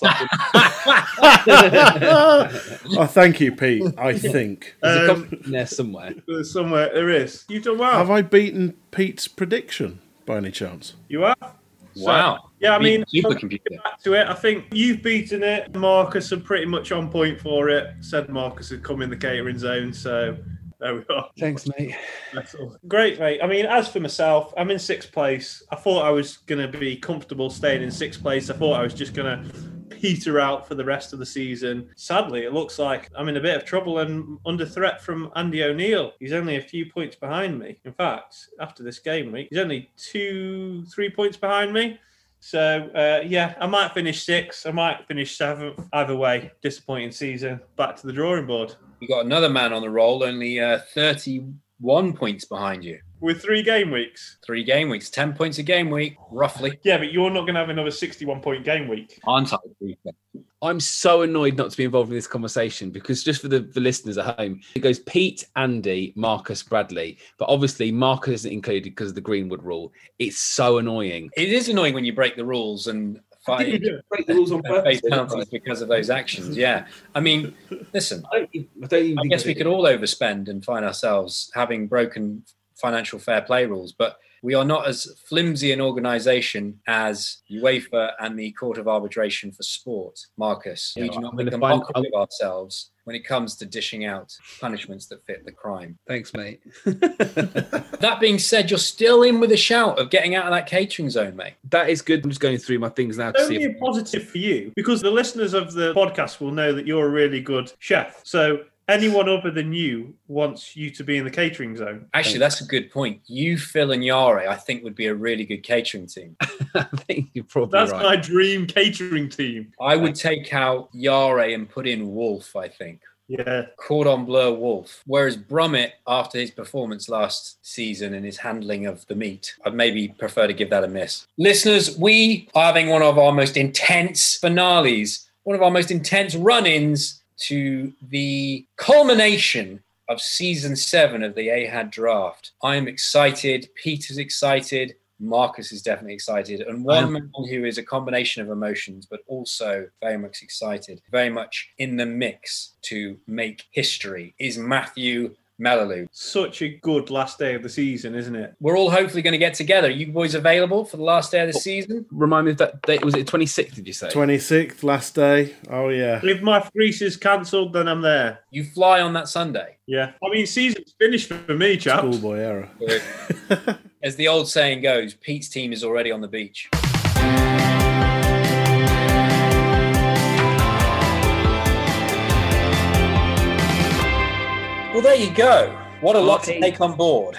Oh, thank you, Pete, I think. There's a Um, compliment there somewhere. There's somewhere, there is. You've done well. Have I beaten Pete's prediction by any chance? You are? Wow. So, yeah, I mean, Supercomputer. back to it. I think you've beaten it. Marcus are pretty much on point for it. Said Marcus had come in the catering zone, so there we are. Thanks, mate. That's all. Great, mate. I mean, as for myself, I'm in sixth place. I thought I was going to be comfortable staying in sixth place. I thought I was just going to peter out for the rest of the season. Sadly, it looks like I'm in a bit of trouble and under threat from Andy O'Neill. He's only a few points behind me. In fact, after this game week, he's only two, three points behind me. So, uh, yeah, I might finish sixth. I might finish seventh. Either way, disappointing season. Back to the drawing board. You got another man on the roll, only uh, thirty-one points behind you. With three game weeks. Three game weeks, ten points a game week, roughly. Yeah, but you're not going to have another sixty-one point game week. Aren't I? I'm so annoyed not to be involved in this conversation because just for the, the listeners at home, it goes Pete, Andy, Marcus, Bradley. But obviously Marcus isn't included because of the Greenwood rule. It's so annoying. It is annoying when you break the rules and fight break the rules on purpose penalties because of those actions. Yeah. I mean, listen, I, don't, I, don't even I think guess we could all overspend and find ourselves having broken financial fair play rules, but we are not as flimsy an organisation as UEFA and the Court of Arbitration for Sport, Marcus. Yeah, we do not I'm make gonna a find- mockery of ourselves when it comes to dishing out punishments that fit the crime. Thanks, mate. That being said, you're still in with a shout of getting out of that catering zone, mate. That is good. I'm just going through my things now to It's see only if... a positive for you because the listeners of the podcast will know that you're a really good chef. So anyone other than you wants you to be in the catering zone. Actually, that's a good point. You, Phil, and Yare, I think, would be a really good catering team. I think you're probably That's right. my dream catering team. I would take out Yare and put in Wolf, I think. Yeah. Cordon Bleu Wolf. Whereas Brummett, after his performance last season and his handling of the meat, I'd maybe prefer to give that a miss. Listeners, we are having one of our most intense finales, one of our most intense run-ins to the culmination of season seven of the A H A D draft. I am excited. Peter's excited. Marcus is definitely excited. And one man who is a combination of emotions, but also very much excited, very much in the mix to make history, is Matthew Melalou. Such a good last day of the season, isn't it? We're all hopefully going to get together. Are you boys available for the last day of the season? Remind me of that date. Was it twenty-sixth, did you say? twenty-sixth, last day. Oh, yeah. If my Greece is cancelled, then I'm there. You fly on that Sunday? Yeah. I mean, season's finished for me, chaps. Schoolboy error. As the old saying goes, Pete's team is already on the beach. Well, there you go. What a lot to take on board.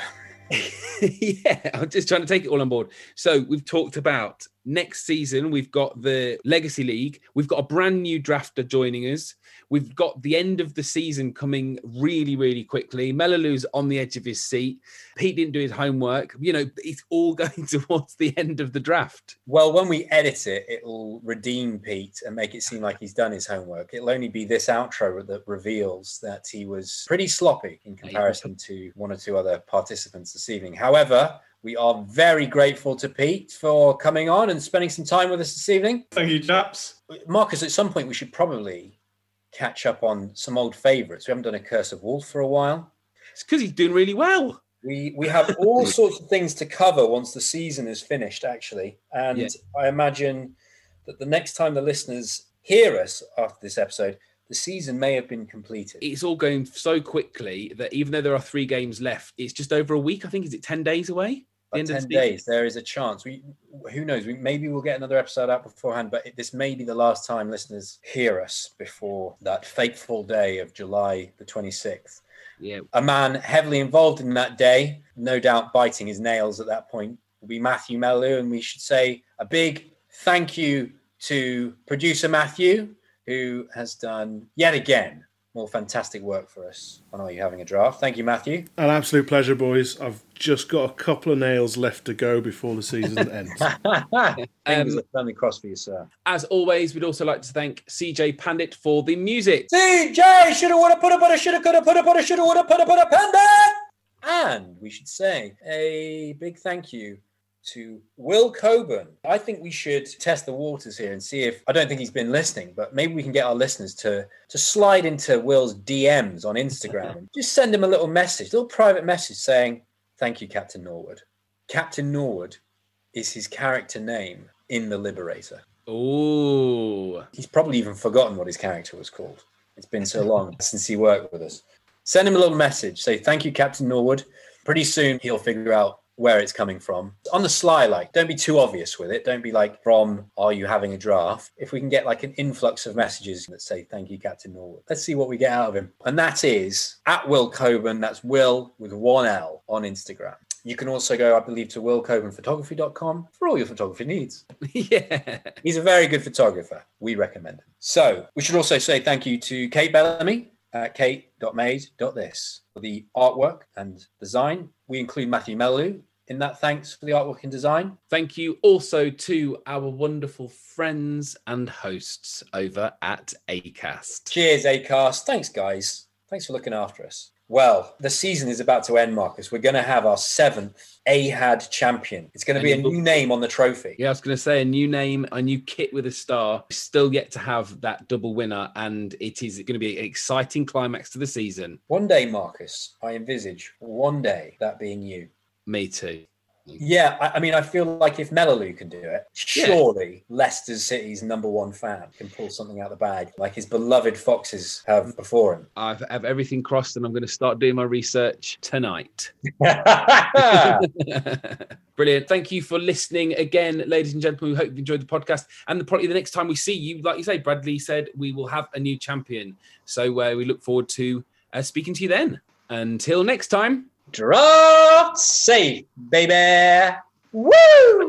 Yeah, I'm just trying to take it all on board. So we've talked about next season. We've got the Legacy League. We've got a brand new drafter joining us. We've got the end of the season coming really, really quickly. Melalou's on the edge of his seat. Pete didn't do his homework. You know, it's all going towards the end of the draft. Well, when we edit it, it'll redeem Pete and make it seem like he's done his homework. It'll only be this outro that reveals that he was pretty sloppy in comparison to one or two other participants this evening. However, we are very grateful to Pete for coming on and spending some time with us this evening. Thank you, chaps. Marcus, at some point we should probably catch up on some old favourites. We haven't done a Curse of Wolf for a while. It's because he's doing really well. We we have all sorts of things to cover once the season is finished, actually. And Yeah. I imagine that the next time the listeners hear us after this episode, the season may have been completed. It's all going so quickly that even though there are three games left, it's just over a week. I think, is it ten days away? The About end of ten the season? days, there is a chance. We, who knows? We, maybe we'll get another episode out beforehand, but it, this may be the last time listeners hear us before that fateful day of July the twenty-sixth. Yeah. A man heavily involved in that day, no doubt biting his nails at that point, will be Matthew Melalou. And we should say a big thank you to producer Matthew, who has done yet again more fantastic work for us on Are You Having a Draft. Thank you, Matthew. An absolute pleasure, boys. I've just got a couple of nails left to go before the season ends. Fingers Um, are firmly crossed for you, sir. As always, we'd also like to thank C J Pandit for the music. C J shoulda woulda putta putta shoulda coulda putta putta shoulda woulda putta putta Pandit. And we should say a big thank you to Will Coburn. I think we should test the waters here and see if, I don't think he's been listening, but maybe we can get our listeners to to slide into Will's D Ms on Instagram and just send him a little message, a little private message saying, thank you, Captain Norwood. Captain Norwood is his character name in The Liberator. Oh. He's probably even forgotten what his character was called. It's been so long since he worked with us. Send him a little message. Say, thank you, Captain Norwood. Pretty soon he'll figure out where it's coming from. On the sly, like, don't be too obvious with it. Don't be like, from Are You Having a Draft? If we can get like an influx of messages that say, thank you, Captain Norwood. Let's see what we get out of him. And that is at Will Coburn. That's Will with one L on Instagram. You can also go, I believe, to will coburn photography dot com for all your photography needs. Yeah. He's a very good photographer. We recommend him. So we should also say thank you to Kate Bellamy at kate dot made dot this for the artwork and design. We include Matthew Mellew in that thanks for the artwork and design. Thank you also to our wonderful friends and hosts over at Acast. Cheers, Acast. Thanks, guys. Thanks for looking after us. Well, the season is about to end, Marcus. We're going to have our seventh A H A D champion. It's going to be a new name on the trophy. Yeah, I was going to say a new name, a new kit with a star. Still yet to have that double winner, and it is going to be an exciting climax to the season. One day, Marcus, I envisage one day that being you. Me too. Yeah, I, I mean, I feel like if Mellew can do it, surely yeah. Leicester City's number one fan can pull something out of the bag like his beloved Foxes have before him. I have everything crossed, and I'm going to start doing my research tonight. Brilliant. Thank you for listening again, ladies and gentlemen. We hope you enjoyed the podcast. And the, probably the next time we see you, like you say, Bradley said, we will have a new champion. So uh, we look forward to uh, speaking to you then. Until next time. Draft safe, baby. Woo!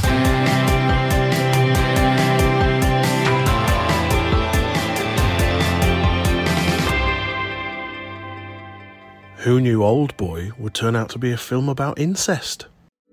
Who knew Old Boy would turn out to be a film about incest?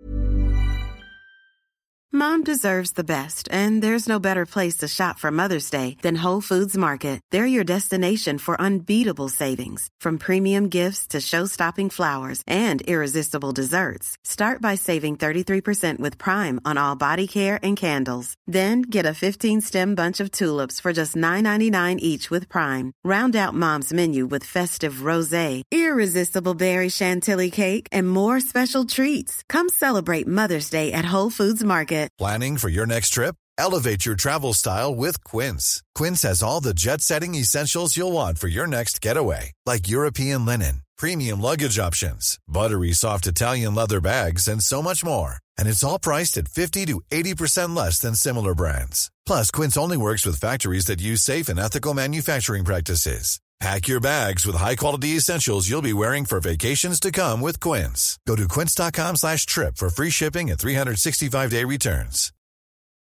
Mom deserves the best, and there's no better place to shop for Mother's Day than Whole Foods Market. They're your destination for unbeatable savings, from premium gifts to show-stopping flowers and irresistible desserts. Start by saving thirty-three percent with Prime on all body care and candles. Then get a fifteen-stem bunch of tulips for just nine ninety-nine each with Prime. Round out Mom's menu with festive rosé, irresistible berry chantilly cake, and more special treats. Come celebrate Mother's Day at Whole Foods Market. Planning for your next trip? Elevate your travel style with Quince. Quince has all the jet-setting essentials you'll want for your next getaway, like European linen, premium luggage options, buttery soft Italian leather bags, and so much more. And it's all priced at fifty to eighty percent less than similar brands. Plus, Quince only works with factories that use safe and ethical manufacturing practices. Pack your bags with high-quality essentials you'll be wearing for vacations to come with Quince. Go to quince dot com slash trip for free shipping and three sixty-five day returns.